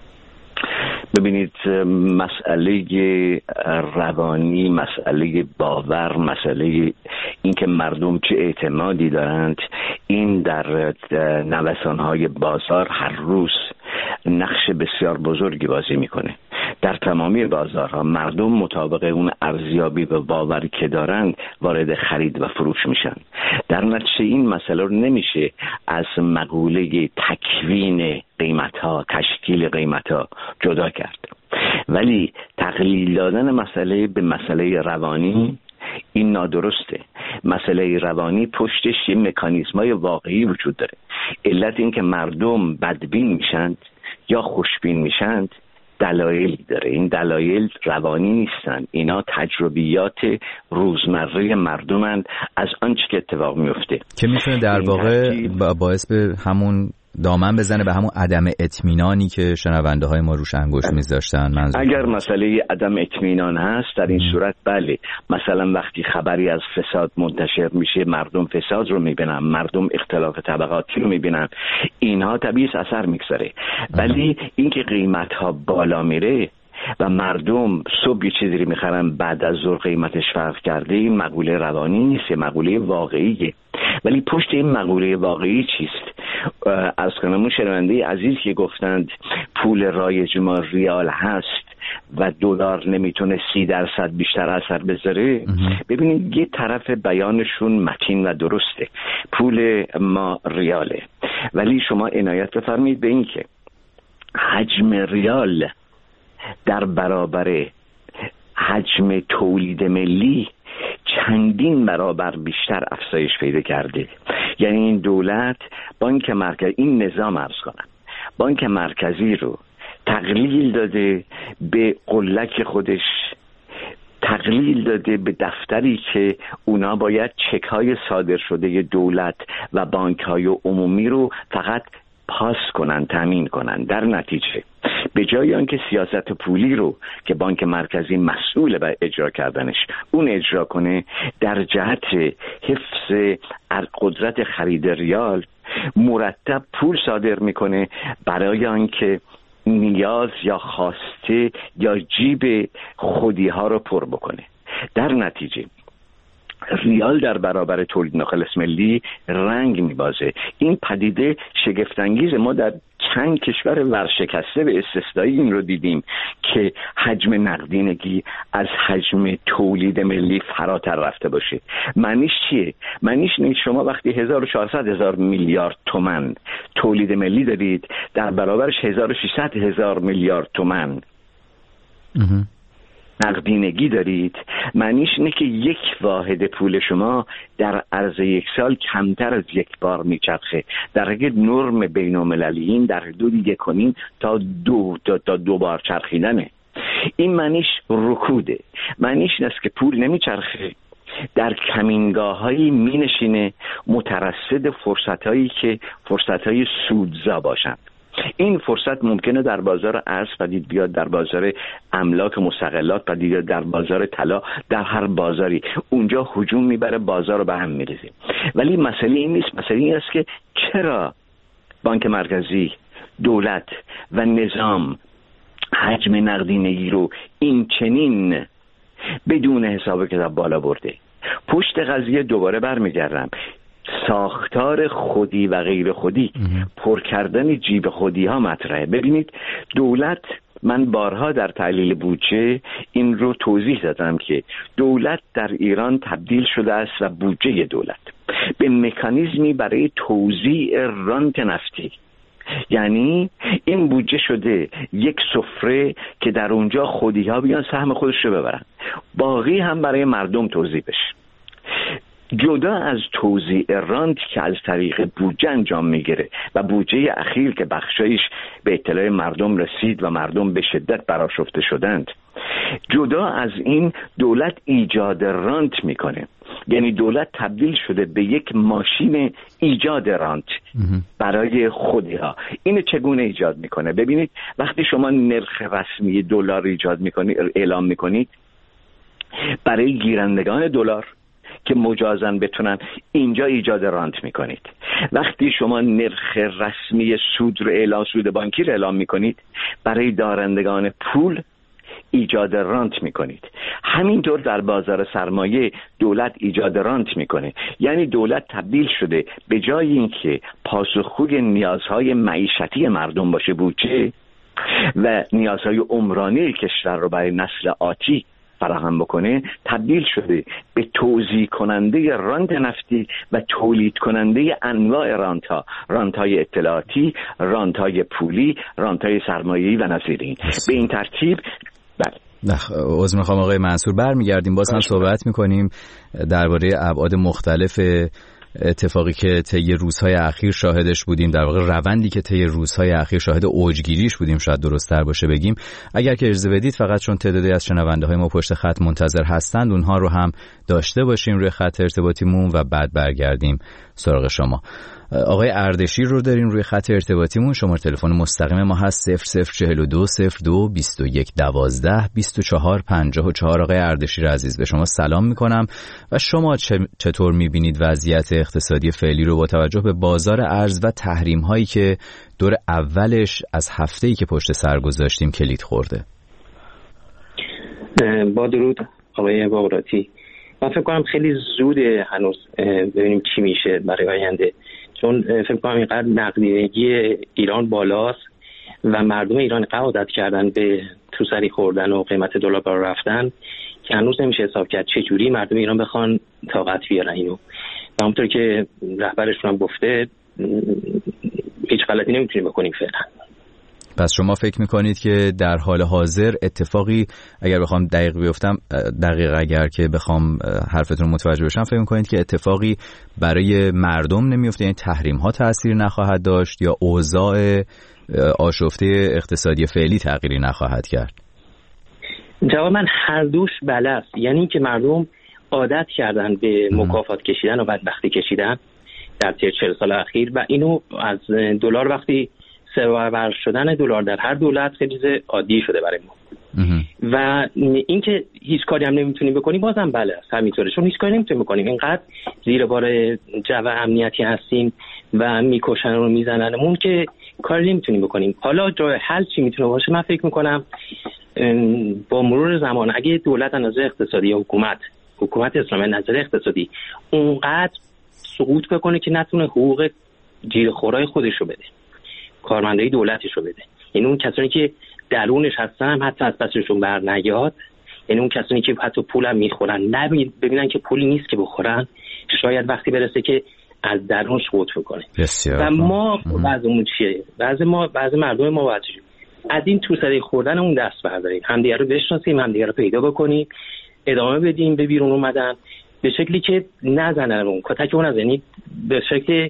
ببینید، مسئله روانی، مسئله باور، مسئله اینکه مردم چه اعتمادی دارند، این در نوسان‌های بازار هر روز نقش بسیار بزرگی بازی میکنه. در تمامی بازارها مردم مطابق اون ارزیابی و باوری که دارند وارد خرید و فروش میشن. در نتیجه این مسئله رو نمیشه از مقوله تکوین قیمت‌ها، تشکیل قیمت‌ها جدا کرد. ولی تقلیل دادن مسئله به مسئله روانی این نادرسته. مسئله روانی پشتش یه مکانیزم‌های واقعی وجود داره. علت این که مردم بدبین میشند یا خوشبین میشند دلایلی داره. این دلایل روانی نیستن، اینا تجربیات روزمره مردمند از آنچه که اتفاق میفته که میتونه در واقع باعث به همون دامن بزنه، به همون عدم اطمینانی که شنونده های ما روش انگشت میذاشتن. منظور اگر مسئله عدم اطمینان هست، در این صورت بله، مثلا وقتی خبری از فساد منتشر میشه، مردم فساد رو میبینن، مردم اختلاف طبقاتی رو میبینن، اینها طبیعی اثر میگذاره. ولی اینکه قیمت ها بالا میره و مردم صبح یه چیزی رو میخرن بعد از ظهر قیمتش فرق کرده، این مقوله روانی نیست، مقوله واقعیه. ولی پشت این مقوله واقعی چیست؟ از کنمون شنونده عزیز که گفتند پول رایج ما ریال هست و دلار نمیتونه سی درصد بیشتر اثر بذاره. ببینید، یه طرف بیانشون متین و درسته، پول ما ریاله، ولی شما عنایت بفرمایید به این که حجم ریال در برابر حجم تولید ملی چندین برابر بیشتر افزایش پیدا کرده. یعنی این دولت، بانک مرکزی، این نظام عرض کنم، بانک مرکزی رو تقلیل داده به قلک خودش، تقلیل داده به دفتری که اونا باید چک های صادر شده دولت و بانک های عمومی رو فقط پاس کنن، تامین کنن. در نتیجه به جای آنکه سیاست پولی رو که بانک مرکزی مسئول به اجرا کردنش اون اجرا کنه، در جهت حفظ قدرت خرید ریال مرتب پول صادر میکنه برای آنکه نیاز یا خواسته یا جیب خودی ها رو پر بکنه. در نتیجه ریال در برابر تولید ناخالص ملی رنگ میبازه. این پدیده شگفت‌انگیز، ما در چند کشور ورشکسته به استثنایی این رو دیدیم که حجم نقدینگی از حجم تولید ملی فراتر رفته باشه. معنیش چیه؟ معنیش اینه شما وقتی هزار و چهارصد هزار میلیارد تومان تولید ملی دارید، در برابرش هزار و ششصد هزار میلیارد تومان نقدینگی دارید، معنیش اینه که یک واحد پول شما در عرض یک سال کمتر از یک بار میچرخه. در اگه نرم بین المللیین در حدود یک و نیم تا دو تا, تا دو بار چرخیدنه. این معنیش رکوده، معنیش این است که پول نمیچرخه، در کمینگاه‌هایی مینشینه مترصد فرصت‌هایی که فرصت‌های سودزا باشند. این فرصت ممکنه در بازار ارز پدید بیاد، در بازار املاک مستقلات پدید بیاد، در بازار طلا، در هر بازاری. اونجا هجوم میبره، بازار رو به هم میریزه. ولی مسئله این نیست، مسئله این است که چرا بانک مرکزی، دولت و نظام حجم نقدینگی رو این چنین بدون حساب کتاب بالا برده. پشت قضیه دوباره برمیگردم، ساختار خودی و غیر خودی، پر کردن جیب خودی ها مطرحه. ببینید دولت، من بارها در تحلیل بودجه این رو توضیح دادم که دولت در ایران تبدیل شده است و بودجه دولت به مکانیزمی برای توزیع رانت نفتی. یعنی این بودجه شده یک سفره که در اونجا خودی ها بیان سهم خودش رو ببرن، باقی هم برای مردم توزیع بشه. جدا از توزیع رانت که از طریق بودجه انجام میگیره و بودجه اخیر که بخشایش به اطلاع مردم رسید و مردم به شدت برآشفته شدند، جدا از این دولت ایجاد رانت میکنه. یعنی دولت تبدیل شده به یک ماشین ایجاد رانت برای خودها. اینو چگونه ایجاد میکنه؟ ببینید، وقتی شما نرخ رسمی دلار ایجاد میکنید، اعلام میکنید برای گیرندگان دلار که مجازن بتونن اینجا ایجاد رانت میکنید. وقتی شما نرخ رسمی سود رو اعلام سود بانکی رو اعلام میکنید، برای دارندگان پول ایجاد رانت میکنید. همینطور در بازار سرمایه دولت ایجاد رانت میکنه. یعنی دولت تبدیل شده به جای اینکه پاسخگوی نیازهای معیشتی مردم باشه، بودجه و نیازهای عمرانی کشور رو برای نسل آتی فراهم بکنه، تبدیل شده به توزیع کننده رانت نفتی و تولید کننده انواع رانت ها، رانت های اطلاعاتی، رانت های پولی، رانت های سرمایه‌ای و نظیر این. به این ترتیب بله. عذر میخوام آقای منصور، برمیگردیم باز هم صحبت میکنیم درباره ابعاد مختلف اتفاقی که طی روزهای اخیر شاهدش بودیم، در واقع روندی که طی روزهای اخیر شاهد اوجگیریش بودیم، شاید درست‌تر باشه بگیم. اگر که اجازه بدید فقط چون تعدادی از شنونده‌های ما پشت خط منتظر هستند، اونها رو هم داشته باشیم روی خط ارتباطیمون و بعد برگردیم سراغ شما. آقای اردشیر رو داریم روی خط ارتباطیمون. شماره تلفن مستقیم ما هست صفر صفر چهل و دو صفر دو بیست و یک دوازده بیست و چهار پنجاه و چهار. آقای اردشیر عزیز، به شما سلام میکنم و شما چطور میبینید وضعیت اقتصادی فعلی رو با توجه به بازار ارز و تحریم هایی که دور اولش از هفته‌ای که پشت سر گذاشتیم کلید خورده؟ با درود آقای باقراتی، من فکر کنم خیلی زوده هنوز ببینیم چی میشه برای آینده، چون فکر کنم اینقدر نقدینگی ایران بالاست و مردم ایران اینقدر عادت کردن به توسری خوردن و قیمت دلار بالا رفتن که هنوز نمیشه حساب کرد چه جوری مردم ایران بخوان طاقت بیارن اینو. و همونطور که رهبرشون هم گفته هیچ غلطی نمیتونیم بکنیم فعلا. پس شما فکر میکنید که در حال حاضر اتفاقی، اگر بخوام دقیق بیفتم، دقیق اگر که بخوام حرفتون متوجه بشم، فکر میکنید که اتفاقی برای مردم نمیفته، یعنی تحریم ها تأثیر نخواهد داشت یا اوضاع آشفته اقتصادی فعلی تغییری نخواهد کرد؟ جواب من هر دوش بله است. یعنی که مردم عادت کردن به مکافات کشیدن و بدبختی کشیدن در طی چهل سال اخیر و اینو از دلار وقتی سه برابر شدن دلار در هر دولت خیلی چیز عادی شده برای ما. و اینکه هیچ کاری هم نمیتونیم بکنیم بازم بله است، همینطوره، چون هیچ کاری نمیتونیم بکنیم، اینقدر زیر بار جو امنیتی هستیم و میکشن و میزننمون که کاری نمیتونیم بکنیم. حالا جای حل چی میتونه باشه؟ من فکر میکنم با مرور زمان اگه دولت از نظر اقتصادی یا حکومت حکومت اسلامی نظر اقتصادی اونقدر سقوط بکنه که نتونه حقوق جیره‌خورای خودش رو بده، کارمندای دولتش رو بده، یعنی اون کسانی که درونش هستن هم حتی از پسشون بر نیاد، یعنی اون کسانی که حتی پولم میخورن نبینن ببینن که پولی نیست که بخورن، شاید وقتی برسه که از درون سقوط بکنه. و ما بعضمون چیه؟ بعض ما بعض مردم ما باید از این توسری خوردن اون دست برداریم، همدیگه رو بشناسیم، همدیگه رو پیدا بکنیم، ادامه بدیم به بیرون اومدن به شکلی که نزنن اون کتک اون، یعنی به شکل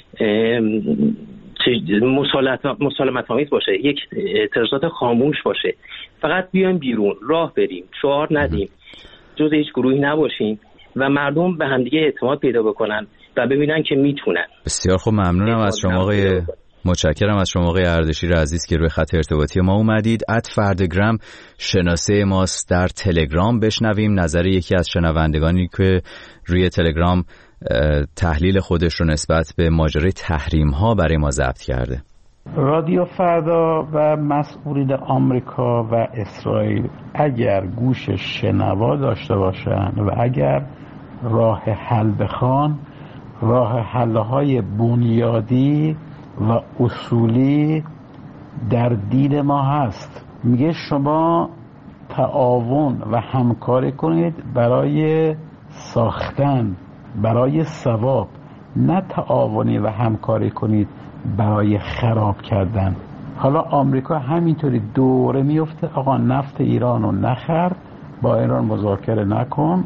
مسالمت آمیز باشه، یک اعتراضات خاموش باشه، فقط بیایم بیرون، راه بریم، شعار ندیم، جز هیچ گروهی نباشیم و مردم به همدیگه اعتماد پیدا بکنن و ببینن که میتونن. بسیار خوب، ممنونم از شما آقای متشکرم از شما آقای اردشیر عزیز که روی خط ارتباطی ما اومدید. ات فردگرام شناسه ماست در تلگرام. بشنویم نظر یکی از شنوندگانی که روی تلگرام تحلیل خودش رو نسبت به ماجرای تحریم ها برای ما ضبط کرده. رادیو فردا و مسئولین آمریکا و اسرائیل اگر گوش شنوا داشته باشند و اگر راه حل بخوان، راه حل‌های بنیادی و اصولی در دین ما هست. میگه شما تعاون و همکاری کنید برای ساختن، برای ثواب، نه تعاونی و همکاری کنید برای خراب کردن. حالا آمریکا همینطوری دوره میفته، آقا نفت ایران رو نخر، با ایران مذاکره نکن،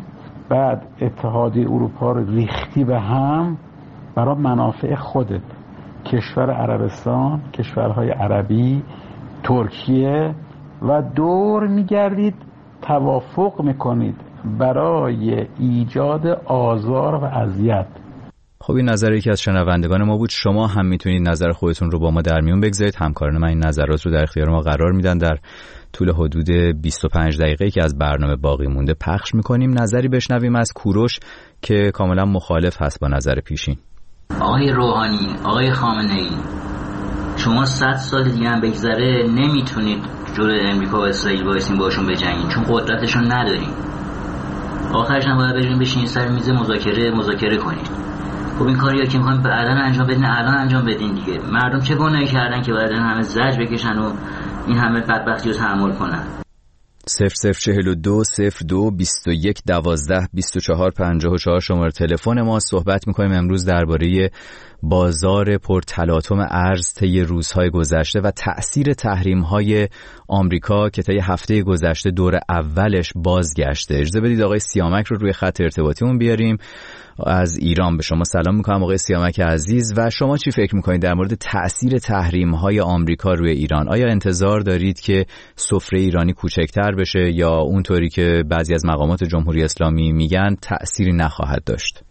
بعد اتحادیه اروپا رو ریختی به هم برای منافع خودت، کشور عربستان، کشورهای عربی، ترکیه، و دور میگردید توافق میکنید برای ایجاد آزار و اذیت. خب این نظر یکی از شنوندگان ما بود. شما هم میتونید نظر خودتون رو با ما در میون بگذارید. همکاران من این نظرات رو در اختیار ما قرار میدن. در طول حدود بیست و پنج دقیقه که از برنامه باقی مونده پخش میکنیم. نظری بشنویم از کوروش که کاملا مخالف هست با نظر پیشین. آقای روحانی، آقای خامنه‌ای، شما صد سال دیگه هم بگذره نمیتونید جلوی امریکا و اسرائیل وایسین باشون بجنگین، چون قدرتشون ندارین. آخرش هم باید بریم بشینید سر میز مذاکره مذاکره کنید. خب این کاریا که میخوایم الان انجام بدین الان انجام بدین دیگه. مردم چه گناهی کردن که باید همه زجر بکشن و این همه بدبختی رو تحمل کنن؟ صفر صفر چهل و دو صفر دو بیست و یک دوازده بیست و چهار پنجاه و چهار شماره تلفن ما. صحبت میکنیم امروز درباره بازار پرتلاطم ارز طی روزهای گذشته و تأثیر تحریم‌های آمریکا که طی هفته گذشته دور اولش بازگشته. اجازه بدید آقای سیامک رو روی خط ارتباطیمون بیاریم. از ایران به شما سلام میکنم آقای سیامک عزیز. و شما چی فکر میکنید در مورد تأثیر تحریم‌های آمریکا روی ایران؟ آیا انتظار دارید که سفره ایرانی کوچکتر بشه یا اونطوری که بعضی از مقامات جمهوری اسلامی میگن تأثیری نخواهد داشت؟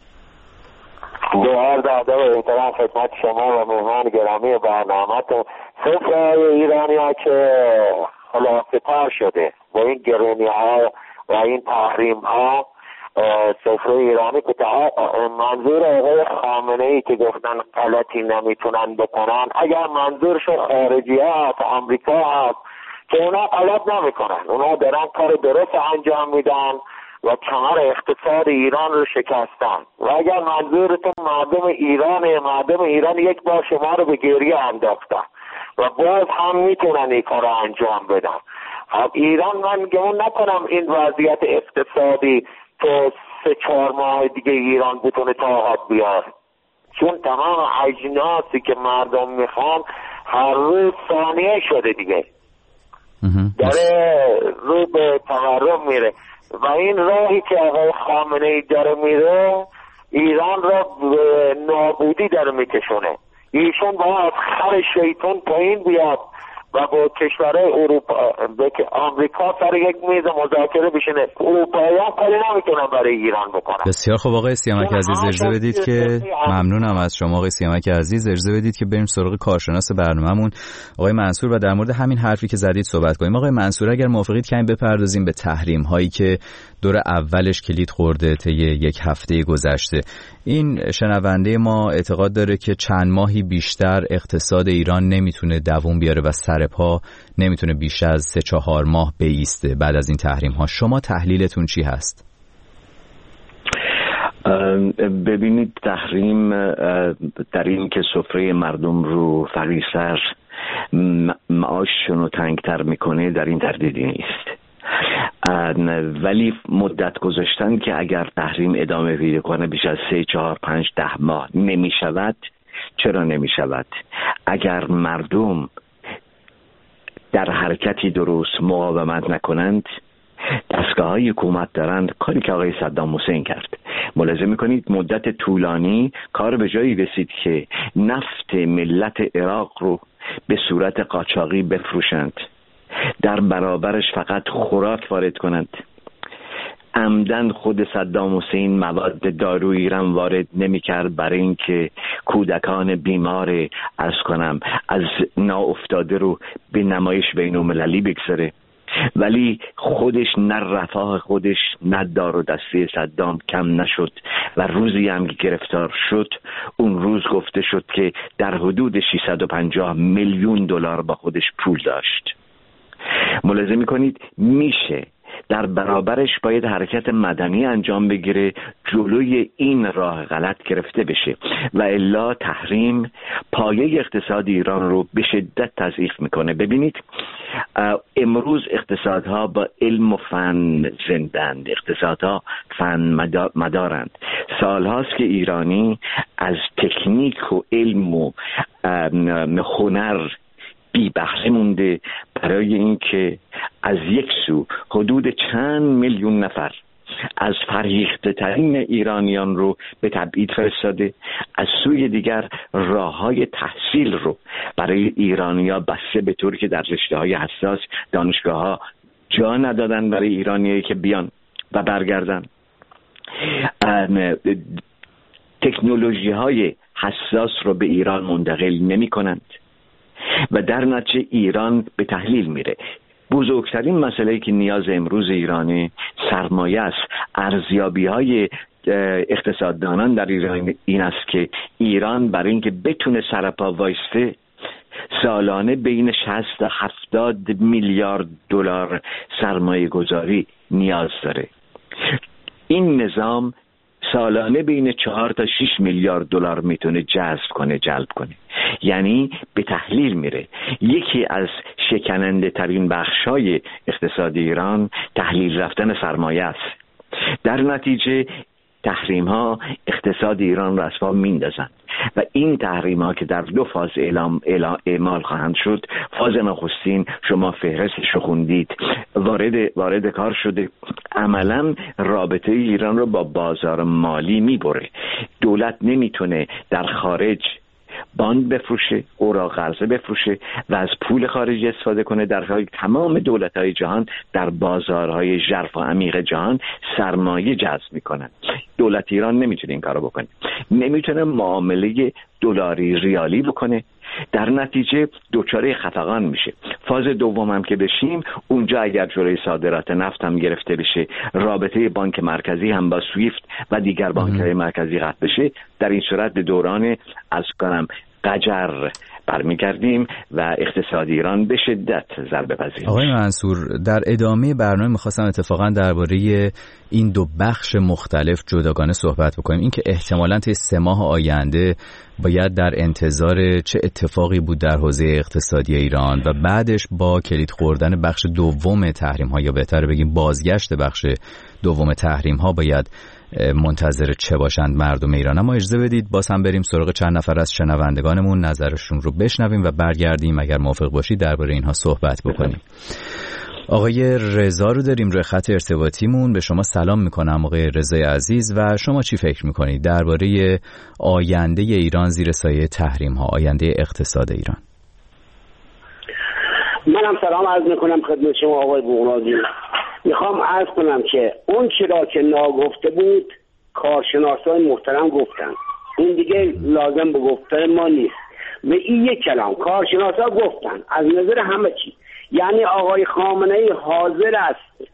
دوار داده و احترام خدمت شما و مهمان گرامی برنامه‌تون. سفره ایرانی ها که خلاصه تر شده با این گرونی ها و این تحریم ها، سفره ایرانی که منظور آقای خامنه ای که گفتن غلطی نمیتونن بکنن، اگر منظورشون خارجی هست آمریکا هست که اونا غلط نمیکنن، اونا دارن کار درست انجام میدن و کمر اقتصاد ایران رو شکستن. و اگر منظورتون مردم ایران، مردم ایران یک بار شما رو به گریه انداختن و باز هم میتونن این کار رو انجام بدن. ایران من گمون نکنم این وضعیت اقتصادی که سه چهار ماه دیگه ایران بتونه طاقت بیاره، چون تمام اجناسی که مردم میخوان هر روز ثانیه شده دیگه، داره رو به تورم میره. و این راهی که آقای خامنه ای داره میره ایران را به نابودی داره میکشونه. ایشون باید خر شیطان پایین بیاد و با کشورهای اروپا به آمریکا سر یک میز مذاکره بشینه. اروپاییان کاری نمیتونن برای ایران بکنن. بسیار خوب آقای سیامک عزیز، اجازه بدید که ممنونم از شما آقای سیامک عزیز. اجازه بدید که بریم سراغ کارشناس برنامه‌مون آقای منصور و در مورد همین حرفی که زدید صحبت کنیم. آقای منصور اگر موافقید کمی بپردازیم به تحریم هایی که دور اولش کلید خورده طی یک هفته گذشته. این شنونده ما اعتقاد داره که چند ماهی بیشتر اقتصاد ایران نمیتونه دووم بیاره و سر پا نمیتونه بیش از سه چهار ماه بایسته بعد از این تحریم ها. شما تحلیلتون چی هست؟ ببینید، تحریم در این که سفره مردم رو فقیرتر، معاششون رو تنگتر میکنه، در این تردیدی نیست. ولی مدت گذاشتن که اگر تحریم ادامه پیدا کنه بیش از سه چهار پنج ده ماه نمی شود. چرا نمی شود؟ اگر مردم در حرکتی درست مقاومت نکنند، دستگاه های حکومت دارند کاری که آقای صدام حسین کرد. ملاحظه میکنید مدت طولانی کار به جایی رسید که نفت ملت عراق رو به صورت قاچاقی بفروشند، در برابرش فقط خوراک وارد کنند. عمدن خود صدام حسین مواد دارویی ایران وارد نمی‌کرد برای اینکه کودکان بیمار از کنم از ناافتاده رو به نمایش بین‌المللی بگذاره، ولی خودش نه رفاه خودش نه دار و دسته صدام کم نشد و روزی هم که گرفتار شد اون روز گفته شد که در حدود ششصد و پنجاه میلیون دلار با خودش پول داشت. ملاحظه میکنید میشه در برابرش باید حرکت مدنی انجام بگیره، جلوی این راه غلط گرفته بشه و الا تحریم پایه اقتصاد ایران رو به شدت تضعیف میکنه. ببینید امروز اقتصادها با علم و فن زندند، اقتصادها فن مدارند. سالهاست که ایرانی از تکنیک و علم و هنر بی بحث مونده برای اینکه از یک سو حدود چند میلیون نفر از فرهیخته ترین ایرانیان رو به تبعید فرستاده، از سوی دیگر راههای تحصیل رو برای ایرانیا بسته، به طوری که در رشته‌های حساس دانشگاه‌ها جا ندادن برای ایرانیایی که بیان و برگردن. تکنولوژی های حساس رو به ایران منتقل نمی کنند و در نتیجه ایران به تحلیل میره. بزرگترین مسئله که نیاز امروز ایرانه سرمایه است. ارزیابی های اقتصاددانان در ایران این است که ایران برای اینکه بتونه سرپا وایسته سالانه بین شصت تا هفتاد میلیارد دلار سرمایه گذاری نیاز داره. این نظام سالانه بین چهار تا شش میلیارد دلار میتونه جذب کنه، جلب کنه. یعنی به تحلیل میره. یکی از شکننده ترین بخشای اقتصاد ایران تحلیل رفتن سرمایه است. در نتیجه تحریم ها اقتصاد ایران را از پا میندازند و این تحریم ها که در دو فاز اعلام اعمال خواهند شد، فاز نخستین شما فهرستش رو خوندید، وارد وارد کار شده، عملا رابطه ایران رو با بازار مالی میبره. دولت نمیتونه در خارج باند بفروشه، اوراق قرضه بفروشه و از پول خارجی استفاده کنه، در حالی که تمام دولت‌های جهان در بازارهای ژرف و عمیق جهان سرمایه جذب میکنن. دولت ایران نمیتونه این کارو بکنه، نمیتونه معامله دلاری ریالی بکنه، در نتیجه دوچاره خفقان میشه. فاز دوم هم که بشیم، اونجا اگر جلوی صادرات نفت هم گرفته بشه، رابطه بانک مرکزی هم با سویفت و دیگر بانک‌های مرکزی قطع بشه، در این صورت به دوران از کنم قجر برمیگردیم و اقتصاد ایران به شدت ضربه پذیر. آقای منصور، در ادامه برنامه می‌خواستم اتفاقا درباره این دو بخش مختلف جداگانه صحبت بکنیم. این که احتمالاً طی سه ماه آینده باید در انتظار چه اتفاقی بود در حوزه اقتصادی ایران و بعدش با کلید خوردن بخش دوم تحریم‌ها، یا بهتر بگیم بازگشت بخش دوم تحریم‌ها، باید منتظر چه باشند مردم ایران. اما اجازه بدید باز هم بریم سراغ چند نفر از شنوندگانمون، نظرشون رو بشنویم و برگردیم اگر موافق باشید درباره اینها صحبت بکنیم. آقای رضا رو داریم روی خط ارتباطیمون. به شما سلام میکنم آقای رضای عزیز، و شما چی فکر میکنید درباره آینده ایران زیر سایه تحریم ها، آینده اقتصاد ایران؟ منم سلام عرض میکنم خدمت شما آقای بغرادی. میخوام عرض کنم که اون چرا که ناگفته بود کارشناسان محترم گفتن، این دیگه لازم به گفتن ما نیست. و این یک کلام کارشناسا گفتن از نظر همه چی، یعنی آقای خامنه‌ای حاضر است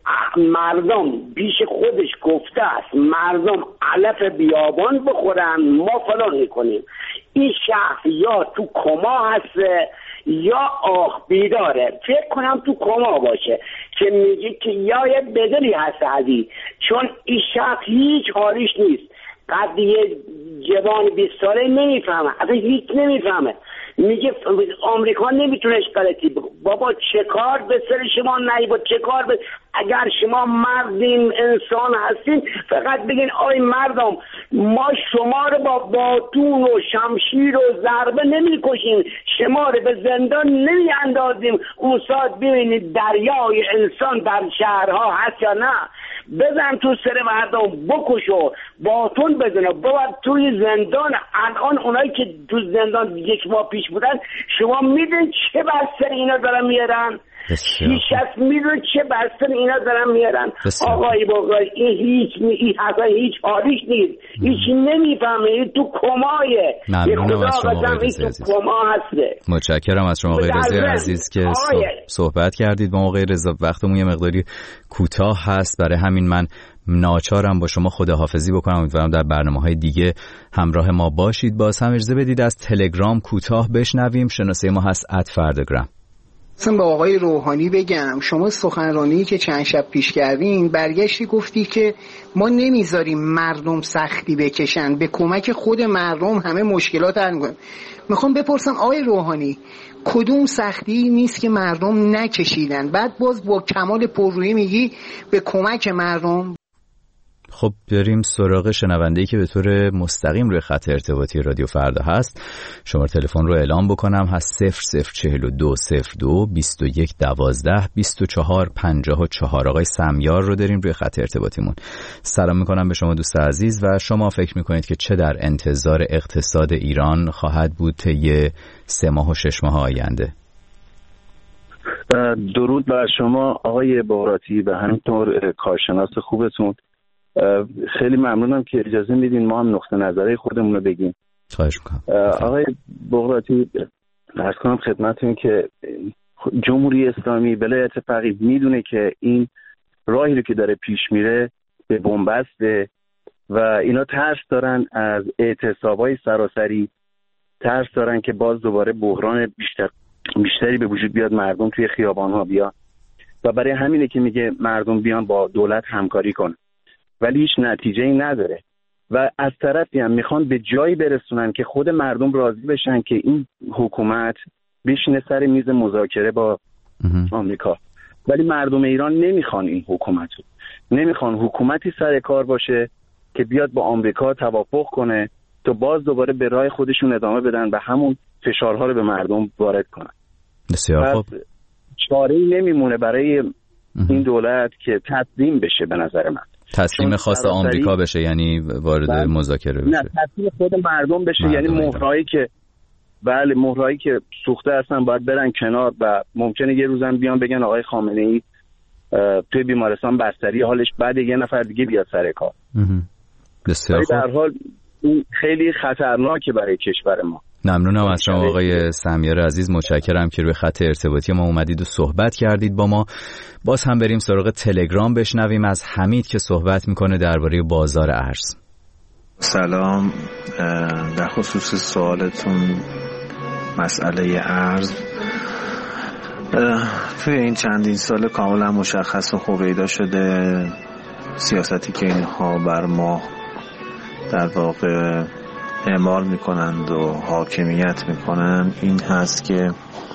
مردم پیش خودش گفته است مردم علف بیابان بخورن، ما فلان میکنیم. این شخص یا تو کما هست یا آخ بیداره. فکر کنم تو کما باشه که میگه که یا یه بدلی هست عزیز، چون این شخص هیچ حالیش نیست. قضیه جوان بیست ساله نمیفهمه، اصلا هیچ نمیفهمه. میگه آمریکا نمیتونه غلطی بابا چه کار به سر شما نهی با چه کار به... اگر شما مردین انسان هستین فقط بگین آی مردم ما شما رو با باتون و شمشیر و ضربه نمی کشیم، شما رو به زندان نمی اندازیم اون ساعت ببینید دریای انسان در شهرها هست یا نه. بزن تو سر مردم، بکش و باتون بزن و ببر توی زندان. الان اونایی که تو زندان یک ماه پیش بودن شما میدونید چه بستر اینا دارن میارن؟ هیچ کس میدونه چه بستر اینا دارن میارن؟ آقای باقای این هیچ این حقا هیچ حالیش نیست، هیچ نمیفهمه، این تو کمایه. ممنونم از شما آقای رضای عزیز. کما هسته. متشکرم از شما آقای رضای عزیز که صحبت کردید با آقای رضا. وقتمون یه مقداری کوتاه هست، برای همین من ناچارم با شما خداحافظی بکنم. امیدوارم در برنامه‌های دیگه همراه ما باشید. باز هم اجازه بدید از تلگرام کوتاه بشنویم. شناسه ما هست ات فردگرام. اصلا با آقای روحانی بگم، شما سخنرانی که چند شب پیش کردین برگشتی گفتی که ما نمیذاریم مردم سختی بکشن، به کمک خود مردم همه مشکلات حل کنیم. میخوام بپرسم آقای روحانی کدوم سختی نیست که مردم نکشیدن؟ بعد باز با کمال پررویی میگی به کمک مردم. خب بریم سراغ شنونده‌ای که به طور مستقیم روی خط ارتباطی رادیو فردا هست. شماره تلفن رو اعلام بکنم، هست صفر صفر چهل و دو صفر دو بیست و یک دوازده بیست و چهار پنجاه و چهار. آقای سمیار رو داریم روی خط ارتباطیمون. سلام میکنم به شما دوست عزیز. و شما فکر میکنید که چه در انتظار اقتصاد ایران خواهد بود طی سه ماه و شش ماه آینده؟ درود بر شما آقای بغراتی و همینطور کارشناس خوبتون. خیلی ممنونم که اجازه میدین ما هم نقطه نظری خودمون رو بگیم. خواهش میکنم. آقای بغراتی، عرض کنم خدمتتون که جمهوری اسلامی ولایت فقیه میدونه که این راهی رو که داره پیش میره به بنبسته و اینا ترس دارن از اعتصابای سراسری، ترس دارن که باز دوباره بحران بیشتر بیشتری به وجود بیاد، مردم توی خیابان‌ها بیان و برای همینه که میگه مردم بیان با دولت همکاری کن، ولی هیچ نتیجه‌ای نداره و از طرفی هم میخوان به جایی برسونن که خود مردم راضی بشن که این حکومت بشینه سر میز مذاکره با آمریکا، ولی مردم ایران نمیخوان این حکومت رو. نمیخوان حکومتی سر کار باشه که بیاد با آمریکا توافق کنه تا باز دوباره به راه خودشون ادامه بدن و همون فشارها رو به مردم وارد کنن. بسیار خوب. چاره‌ای نمیمونه برای این دولت که تسلیم بشه. به نظر من تسلیم خاص آمریکا بشه، یعنی وارد مذاکره بشه. نه، تسلیم خود مردم بشه، مردم یعنی مهرایی که بله مهرایی که سوخته هستن باید برن کنار و ممکنه یه روزم بیان بگن آقای خامنه‌ای توی بیمارستان بستری حالش بعد یه نفر دیگه بیاد سر کار. بسیار خوب. در حال این خیلی خطرناکه برای کشور ما. ممنونم از شما آقای سمیار عزیز، متشکرم که روی خط ارتباطی ما اومدید و صحبت کردید با ما. باز هم بریم سراغ تلگرام بشنویم از حمید که صحبت میکنه درباره بازار ارز. سلام، در خصوص سوالتون مسئله ارز، توی این چندین سال کاملا مشخص و هویدا شده سیاستی که اینها بر ما در واقع اعمال میکنند و حاکمیت میکنند این هست که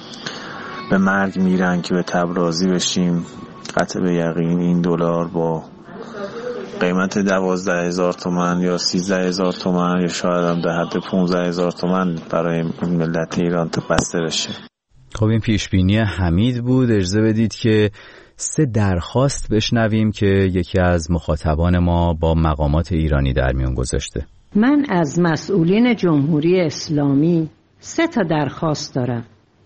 به مرگ میرن که به تب راضی بشیم. قطع به یقین این دلار با قیمت دوازده هزار تومن یا سیزده هزار تومن یا شاید هم در حد پونزده هزار تومن برای ملت ایران بسته بشه. خب این پیشبینی حمید بود. اجازه بدید که سه درخواست بشنویم که یکی از مخاطبان ما با مقامات ایرانی در میون گذاشته. من از مسئولین جمهوری اسلامی سه تا درخواست دارم.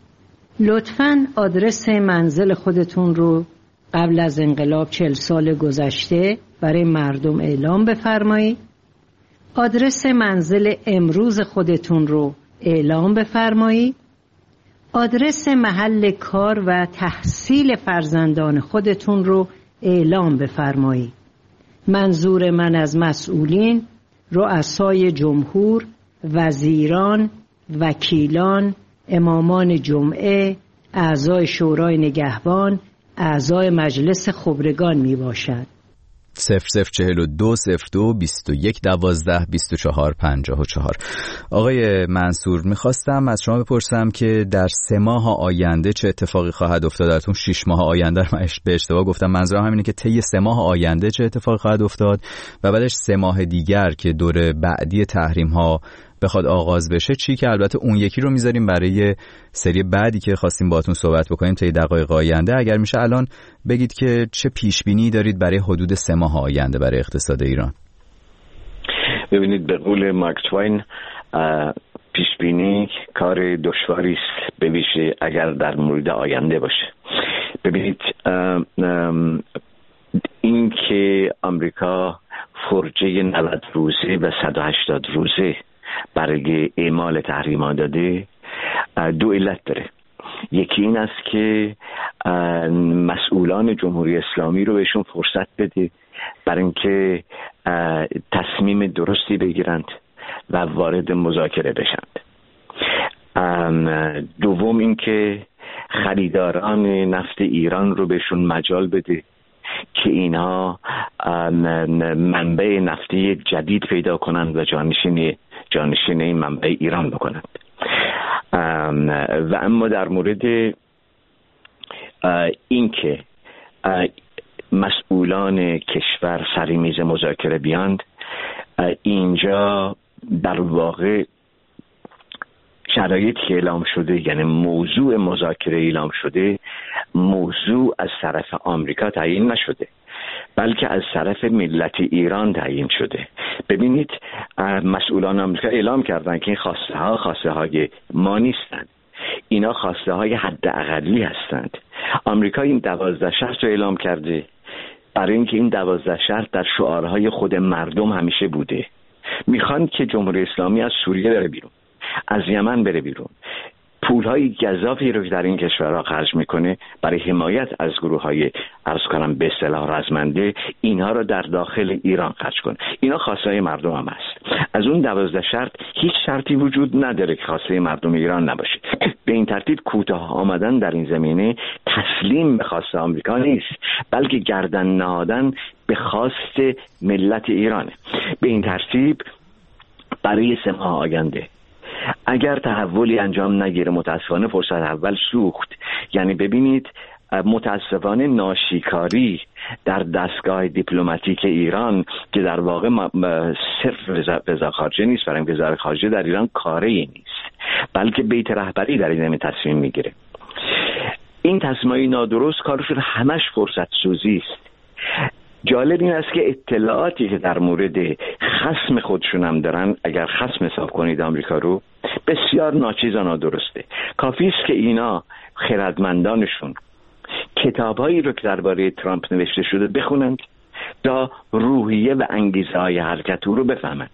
لطفاً آدرس منزل خودتون رو قبل از انقلاب چهل سال گذشته برای مردم اعلام بفرمایید. آدرس منزل امروز خودتون رو اعلام بفرمایید. آدرس محل کار و تحصیل فرزندان خودتون رو اعلام بفرمایید. منظور من از مسئولین رؤسای جمهور، وزیران، وکیلان، امامان جمعه، اعضای شورای نگهبان، اعضای مجلس خبرگان می باشد. صفر صفر چهل و دو صفر دو بیست و یک دوازده بیست و چهار پنجاه و چهار. آقای منصور، میخواستم از شما بپرسم که در سه ماه آینده چه اتفاقی خواهد افتاد؟ درتون شش ماه آینده رو من به اشتباه گفتم، منظورم همینه که طی سه ماه آینده چه اتفاقی خواهد افتاد و بعدش سه ماه دیگر که دور بعدی تحریم ها بخواد آغاز بشه چی، که البته اون یکی رو میذاریم برای سری بعدی که خواستیم باهاتون صحبت بکنیم طی دقایق آینده. اگر میشه الان بگید که چه پیش بینی دارید برای حدود سه ماه آینده برای اقتصاد ایران؟ ببینید، به قول مارک توین پیش بینی کار دشواری است، به ویژه اگر در مورد آینده باشه. ببینید، این که آمریکا فرجه نود روزه و صد و هشتاد روزه برای اعمال تحریم‌ها داده دو علت داره. یکی این است که مسئولان جمهوری اسلامی رو بهشون فرصت بده برای اینکه تصمیم درستی بگیرند و وارد مذاکره بشند. دوم این که خریداران نفت ایران رو بهشون مجال بده که اینها منبع نفتی جدید پیدا کنند و جانشین جانشین این منبع ایران بکنند. و اما در مورد این که مسئولان کشور سر میز مذاکره بیاند، اینجا در واقع شرایطی که اعلام شده، یعنی موضوع مذاکره اعلام شده، موضوع از طرف آمریکا تعیین نشده بلکه از طرف ملت ایران تعیین شده. ببینید مسئولان آمریکا اعلام کردن که این خواسته ها خواسته های ما نیستند، اینا خواسته های حداقلی هستند. آمریکا این دوازده شرط رو اعلام کرده برای اینکه این دوازده شرط در شعارهای خود مردم همیشه بوده. میخوان که جمهوری اسلامی از سوریه بره بیرون، از یمن بره بیرون، پولهای گزافی رو که در این کشورها خرج میکنه برای حمایت از گروه‌های عرض کنم به اصطلاح رزمنده، اینها رو در داخل ایران خرج کنه. اینا خواسته مردم هم هست. از اون دوازده شرط هیچ شرطی وجود نداره که خواسته مردم ایران نباشه. به این ترتیب کوتاه آمدن در این زمینه تسلیم به خواسته آمریکا نیست، بلکه گردن نهادن به خواست ملت ایرانه. به این ترتیب برای سه ماه آینده اگر تحولی انجام نگیره، متاسفانه فرصت اول سوخت. یعنی ببینید متاسفانه ناشیکاری در دستگاه دیپلماتیک ایران که در واقع صرف وزارت خارجه نیست، برای وزارت خارجه در ایران کاری نیست بلکه بیت رهبری در این تصمیم میگیره. این تصمیمای نادرست کارشون همش فرصت سوزی است. جالب این است که اطلاعاتی که در مورد خصم خودشون هم دارن، اگر خصم حساب کنید آمریکا رو، بسیار ناچیز و نادرسته. کافی است که اینا خردمندانشون کتابایی رو که درباره ترامپ نوشته شده بخونند تا روحیه و انگیزه های حرکت او رو بفهمند.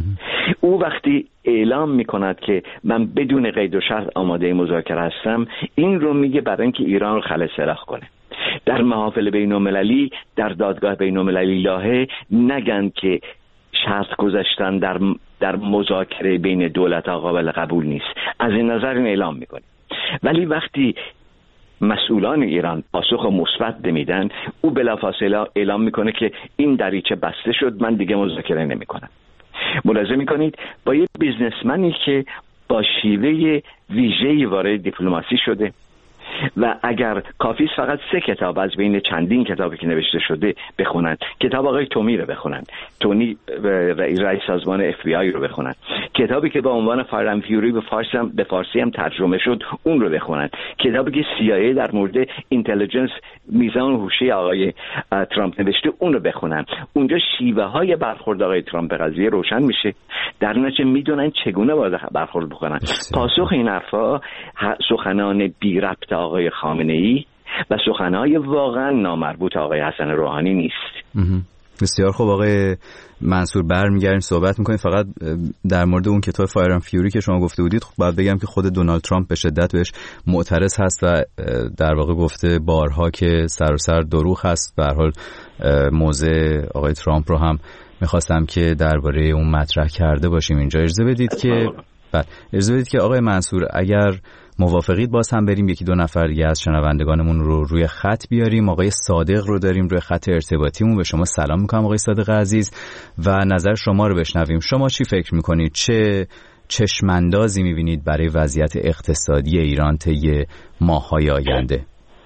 او وقتی اعلام میکند که من بدون قید و شرط آماده مذاکره هستم، این رو میگه برای اینکه ایران رو خلع سلاح کنه. در محافل بین المللی، در دادگاه بین المللی لاهه نگن که شرط گذاشتن در در مذاکره بین دولت‌ها قابل قبول نیست. از این نظر این اعلام میکنه. ولی وقتی مسئولان ایران پاسخ مثبت نمیدن، او بلافاصله اعلام میکنه که این دریچه بسته شد، من دیگه مذاکره نمیکنم. ملاحظه میکنید با یه بیزنسمنی که با شیوه ویژه‌ای وارد دیپلماسی شده و اگر کافی است فقط سه کتاب از بین چندین کتابی که نوشته شده بخونن، کتاب آقای تومی رو بخونن، تونی رئیس سازمان اف بی آی رو بخونن، کتابی که با عنوان فایر اند فیوری به فارسی هم به فارسی هم ترجمه شد اون رو بخونن، کتابی که سی آی ای در مورد اینتلیجنس میزان هوشی آقای ترامپ نوشته اون رو بخونن. اونجا شیوه های برخورد آقای ترامپ به قضیه روشن میشه، در نتیجه میدونن چگونه باید برخورد بکنن. پاسخ این حرفا سخنان بی ربط آقای خامنه‌ای و سخنهای واقعا نامربوط آقای حسن روحانی نیست. بسیار خوب آقای منصور، برمیگردیم صحبت میکنیم. فقط در مورد اون کتاب فایر اند فیوری که شما گفته بودید، خب باید بگم که خود دونالد ترامپ به شدت بهش معترض هست و در واقع گفته بارها که سر و سر دروغ هست. به هر حال موضع آقای ترامپ رو هم میخواستم که درباره اون مطرح کرده باشیم اینجا. اجازه بدید که بعد اجازه بدید که آقای منصور اگر موافقید باز هم بریم یکی دو نفر دیگه از شنوندگانمون رو روی خط بیاریم. آقای صادق رو داریم روی خط ارتباطیمون. به شما سلام میکنم آقای صادق عزیز و نظر شما رو بشنویم. شما چی فکر میکنید؟ چه چشماندازی میبینید برای وضعیت اقتصادی ایران طی ماه‌های آینده؟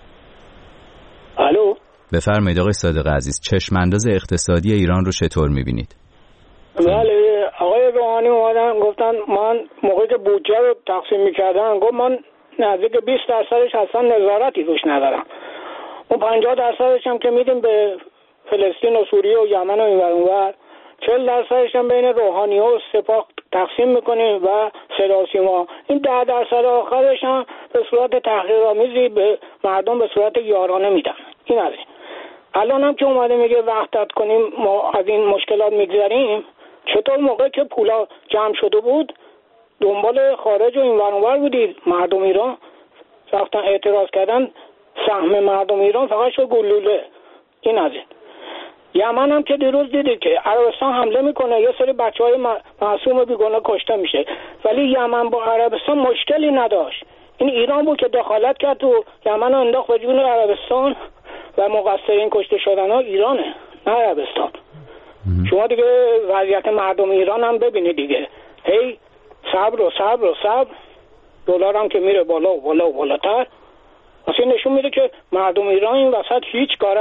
الو، بفرمایید آقای صادق عزیز، چشمانداز اقتصادی ایران رو چطور میبینید؟ بله، آقای روحانی اومدن گفتن من موقعی که بودجه رو تقسیم میکردن گفت من نزدیک بیست درصدش اصلا نظارتی روش ندارم، اون پنجاه درصدش هم که میدیم به فلسطین و سوریه و یمن و اینور اونور، چهل درصدش هم بین روحانی و سپاه تقسیم میکنیم و صدا و سیما، این ده درصد آخرش هم به صورت تحقیرآمیزی به مردم به صورت یارانه میدن. این از این. الان هم که اومده میگه وحدت کنیم ما از این مشکلات میگذریم، چطور موقع که پولا جمع شده بود دنبال خارج و این ور اونور بودید؟ مردم ایران رفتن اعتراض کردن، سهم مردم ایران فقط شد گلوله. این از این. یمن هم که دیروز دیدید که عربستان حمله میکنه، یه سری بچهای معصوم بیگناه کشته میشه، ولی یمن با عربستان مشکلی نداشت. این ایران بود که دخالت کرد تو یمن انداخت به جون عربستان و مقصرین کشته شدن ها ایرانه نه عربستان. شما دیگه وضعیت مردم ایران هم ببینید دیگه، هی صبر و صبر و صبر، دلار هم که میره بالا و بالا و بالاتر، اصلا نشون میده که مردم ایران این وسط هیچ کارن.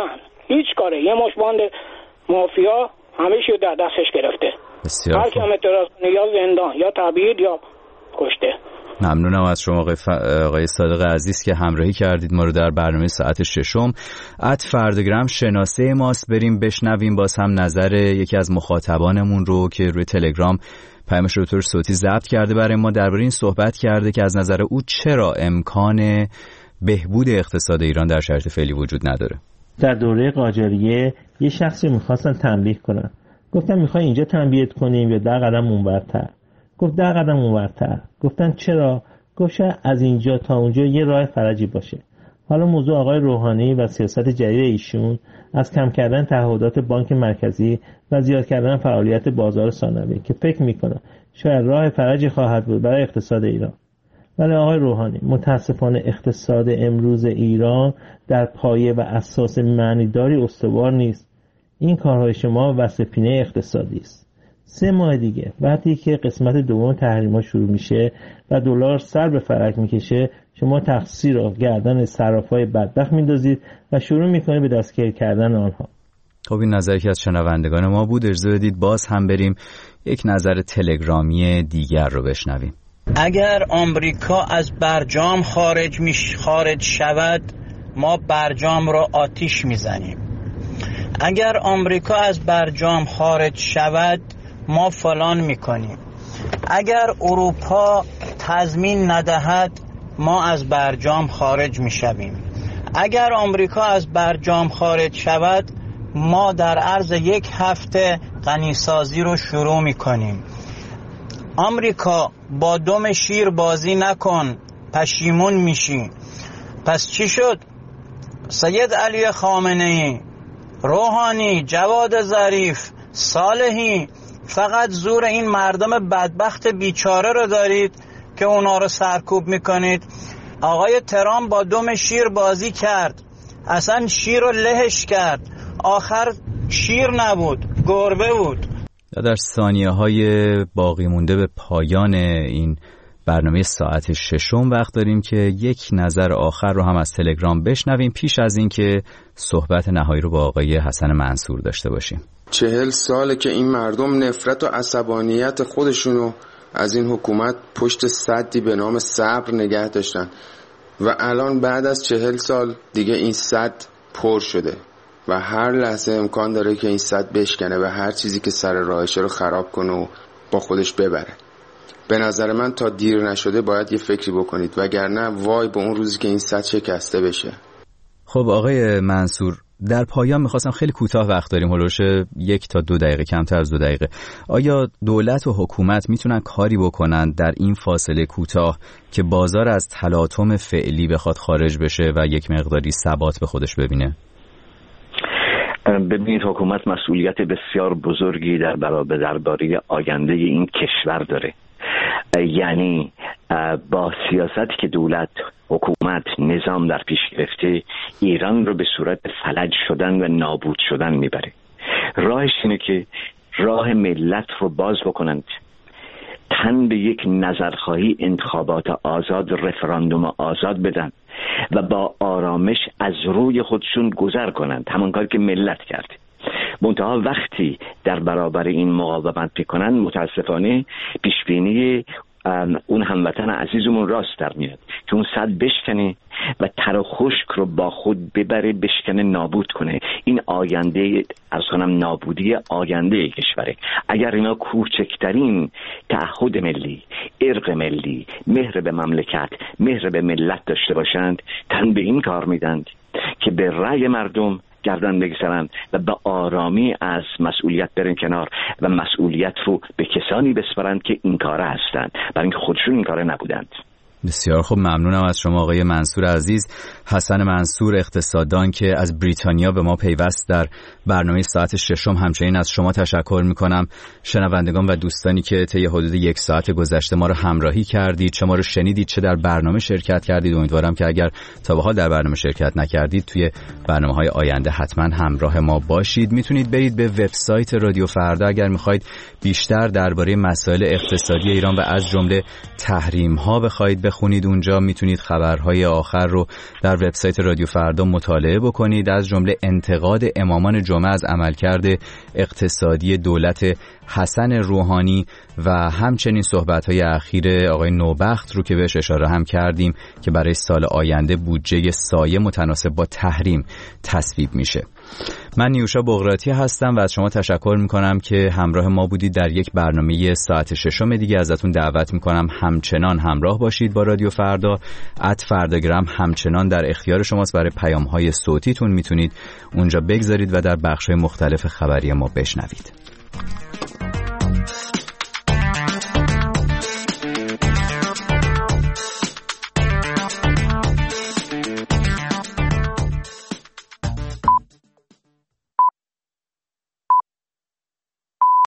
هیچ کاره. یه مش باند مافیا همه چیو در دستش گرفته. هر کی هم اعتراض کنه یا زندان یا تبعید یا کشته. ممنونم از شما آقای, ف... آقای صادق عزیز که همراهی کردید ما رو در برنامه ساعت ششم. ات فردگرام شناسه ماست. بریم بشنویم باز هم نظر یکی از مخاطبانمون رو که روی تلگرام پیامش رو به طور صوتی ضبط کرده برای ما. درباره این صحبت کرده که از نظر او چرا امکان بهبود اقتصاد ایران در شرایط فعلی وجود نداره. در دوره قاجاریه یه شخصی می‌خواستن تنبیه کنن. گفتن می‌خوای اینجا تنبیه کنیم یا ده قدم اونورتر؟ گفت ده قدم اونورتر. گفتن چرا؟ گفت از اینجا تا اونجا یه راه فرجی باشه. حالا موضوع آقای روحانی و سیاست جدید ایشون از کم کردن تعهدات بانک مرکزی و زیاد کردن فعالیت بازار ثانوی که فکر میکنه شاید راه فرجی خواهد بود برای اقتصاد ایران. ولی آقای روحانی متاسفانه اقتصاد امروز ایران در پایه و اساس معنیداری استوار نیست. این کارهای شما وسپینه اقتصادی است. سه ماه دیگه وقتی که قسمت دوم تحریم‌ها شروع میشه و دلار سر به فلک میکشه شما تقصیر رو گردن صرافای بدبخت میندازید و شروع میکنید به دستگیر کردن آنها. خب این نظری که از شنوندگان ما بود. اجازه بدید باز هم بریم یک نظر تلگرامی دیگر رو بشنویم. اگر آمریکا از برجام خارج میش خارج شود ما برجام رو آتیش میزنیم. اگر آمریکا از برجام خارج شود ما فلان میکنیم. اگر اروپا تضمین ندهد ما از برجام خارج میشویم. اگر آمریکا از برجام خارج شود ما در عرض یک هفته غنیسازی رو شروع میکنیم. آمریکا با دم شیر بازی نکن، پشیمون میشی. پس چی شد؟ سید علی خامنه‌ای، روحانی، جواد ظریف، صالحی فقط زور این مردم بدبخت بیچاره رو دارید که اونا رو سرکوب میکنید. آقای ترامپ با دم شیر بازی کرد، اصلا شیر رو لهش کرد، آخر شیر نبود گربه بود. در ثانیه های باقی مونده به پایان این برنامه ساعت ششم وقت داریم که یک نظر آخر رو هم از تلگرام بشنویم پیش از این که صحبت نهایی رو با آقای حسن منصور داشته باشیم. چهل ساله که این مردم نفرت و عصبانیت خودشونو از این حکومت پشت سدی به نام صبر نگه داشتن و الان بعد از چهل سال دیگه این سد پر شده و هر لحظه امکان داره که این سد بشکنه و هر چیزی که سر راهشه رو خراب کنه و با خودش ببره. به نظر من تا دیر نشده باید یه فکری بکنید وگرنه وای به اون روزی که این سد شکسته بشه. خب آقای منصور در پایان میخواستم خیلی کوتاه وقت داریم هلوش یک تا دو دقیقه کمتر از دو دقیقه. آیا دولت و حکومت میتونن کاری بکنن در این فاصله کوتاه که بازار از تلاطم فعلی بخواد خارج بشه و یک مقداری ثبات به خودش ببینه؟ ببینید حکومت مسئولیت بسیار بزرگی در برابر درباره آینده این کشور داره. یعنی با سیاستی که دولت، حکومت، نظام در پیش گرفته ایران رو به صورت فلج شدن و نابود شدن میبره. راهش اینه که راه ملت رو باز بکنند، تن به یک نظرخواهی، انتخابات آزاد، رفراندوم آزاد بدن و با آرامش از روی خودشون گذر کنند، همون کاری که ملت کرد. منتها وقتی در برابر این مقاومت میکنن متاسفانه پیشبینی اون هموطن عزیزمون راست در میاد که اون صد بشکنه و تر و خشک رو با خود ببره، بشکنه، نابود کنه. این آینده از کنم نابودی آینده کشوره. اگر اینا کوچکترین تعهد ملی، ارق ملی، مهر به مملکت، مهر به ملت داشته باشند، تن به این کار میدند که به رأی مردم گردن بگذارند و به آرامی از مسئولیت برن کنار و مسئولیت رو به کسانی بسپارند که این کاره هستند، برای اینکه خودشون این کاره نبودند. بسیار خوب، ممنونم از شما آقای منصور عزیز. حسن منصور اقتصاددان که از بریتانیا به ما پیوست در برنامه ساعت ششم، همچنین از شما تشکر میکنم. شنوندگان و دوستانی که طی حدود یک ساعت گذشته ما رو همراهی کردید، چه ما رو شنیدید چه در برنامه شرکت کردید، امیدوارم که اگر تا به حال در برنامه شرکت نکردید توی برنامه‌های آینده حتما همراه ما باشید. میتونید برید به وبسایت رادیو فردا اگر میخواید بیشتر درباره مسائل اقتصادی ایران و از جمله تحریم‌ها بخواید بخونید. اونجا میتونید خبرهای آخر رو در در وبسایت رادیو فردا مطالعه بکنید، از جمله انتقاد امامان جمعه از عملکرد اقتصادی دولت حسن روحانی و همچنین صحبت‌های اخیر آقای نوبخت رو که بهش اشاره هم کردیم که برای سال آینده بودجه سایه متناسب با تحریم تصویب میشه. من نیوشا بغراتی هستم و از شما تشکر میکنم که همراه ما بودید در یک برنامه ساعت ششم دیگه. ازتون دعوت میکنم همچنان همراه باشید با رادیو فردا. ات فرداگرام همچنان در اختیار شماست، برای پیام‌های صوتیتون میتونید اونجا بگذارید و در بخش‌های مختلف خبری ما بشنوید.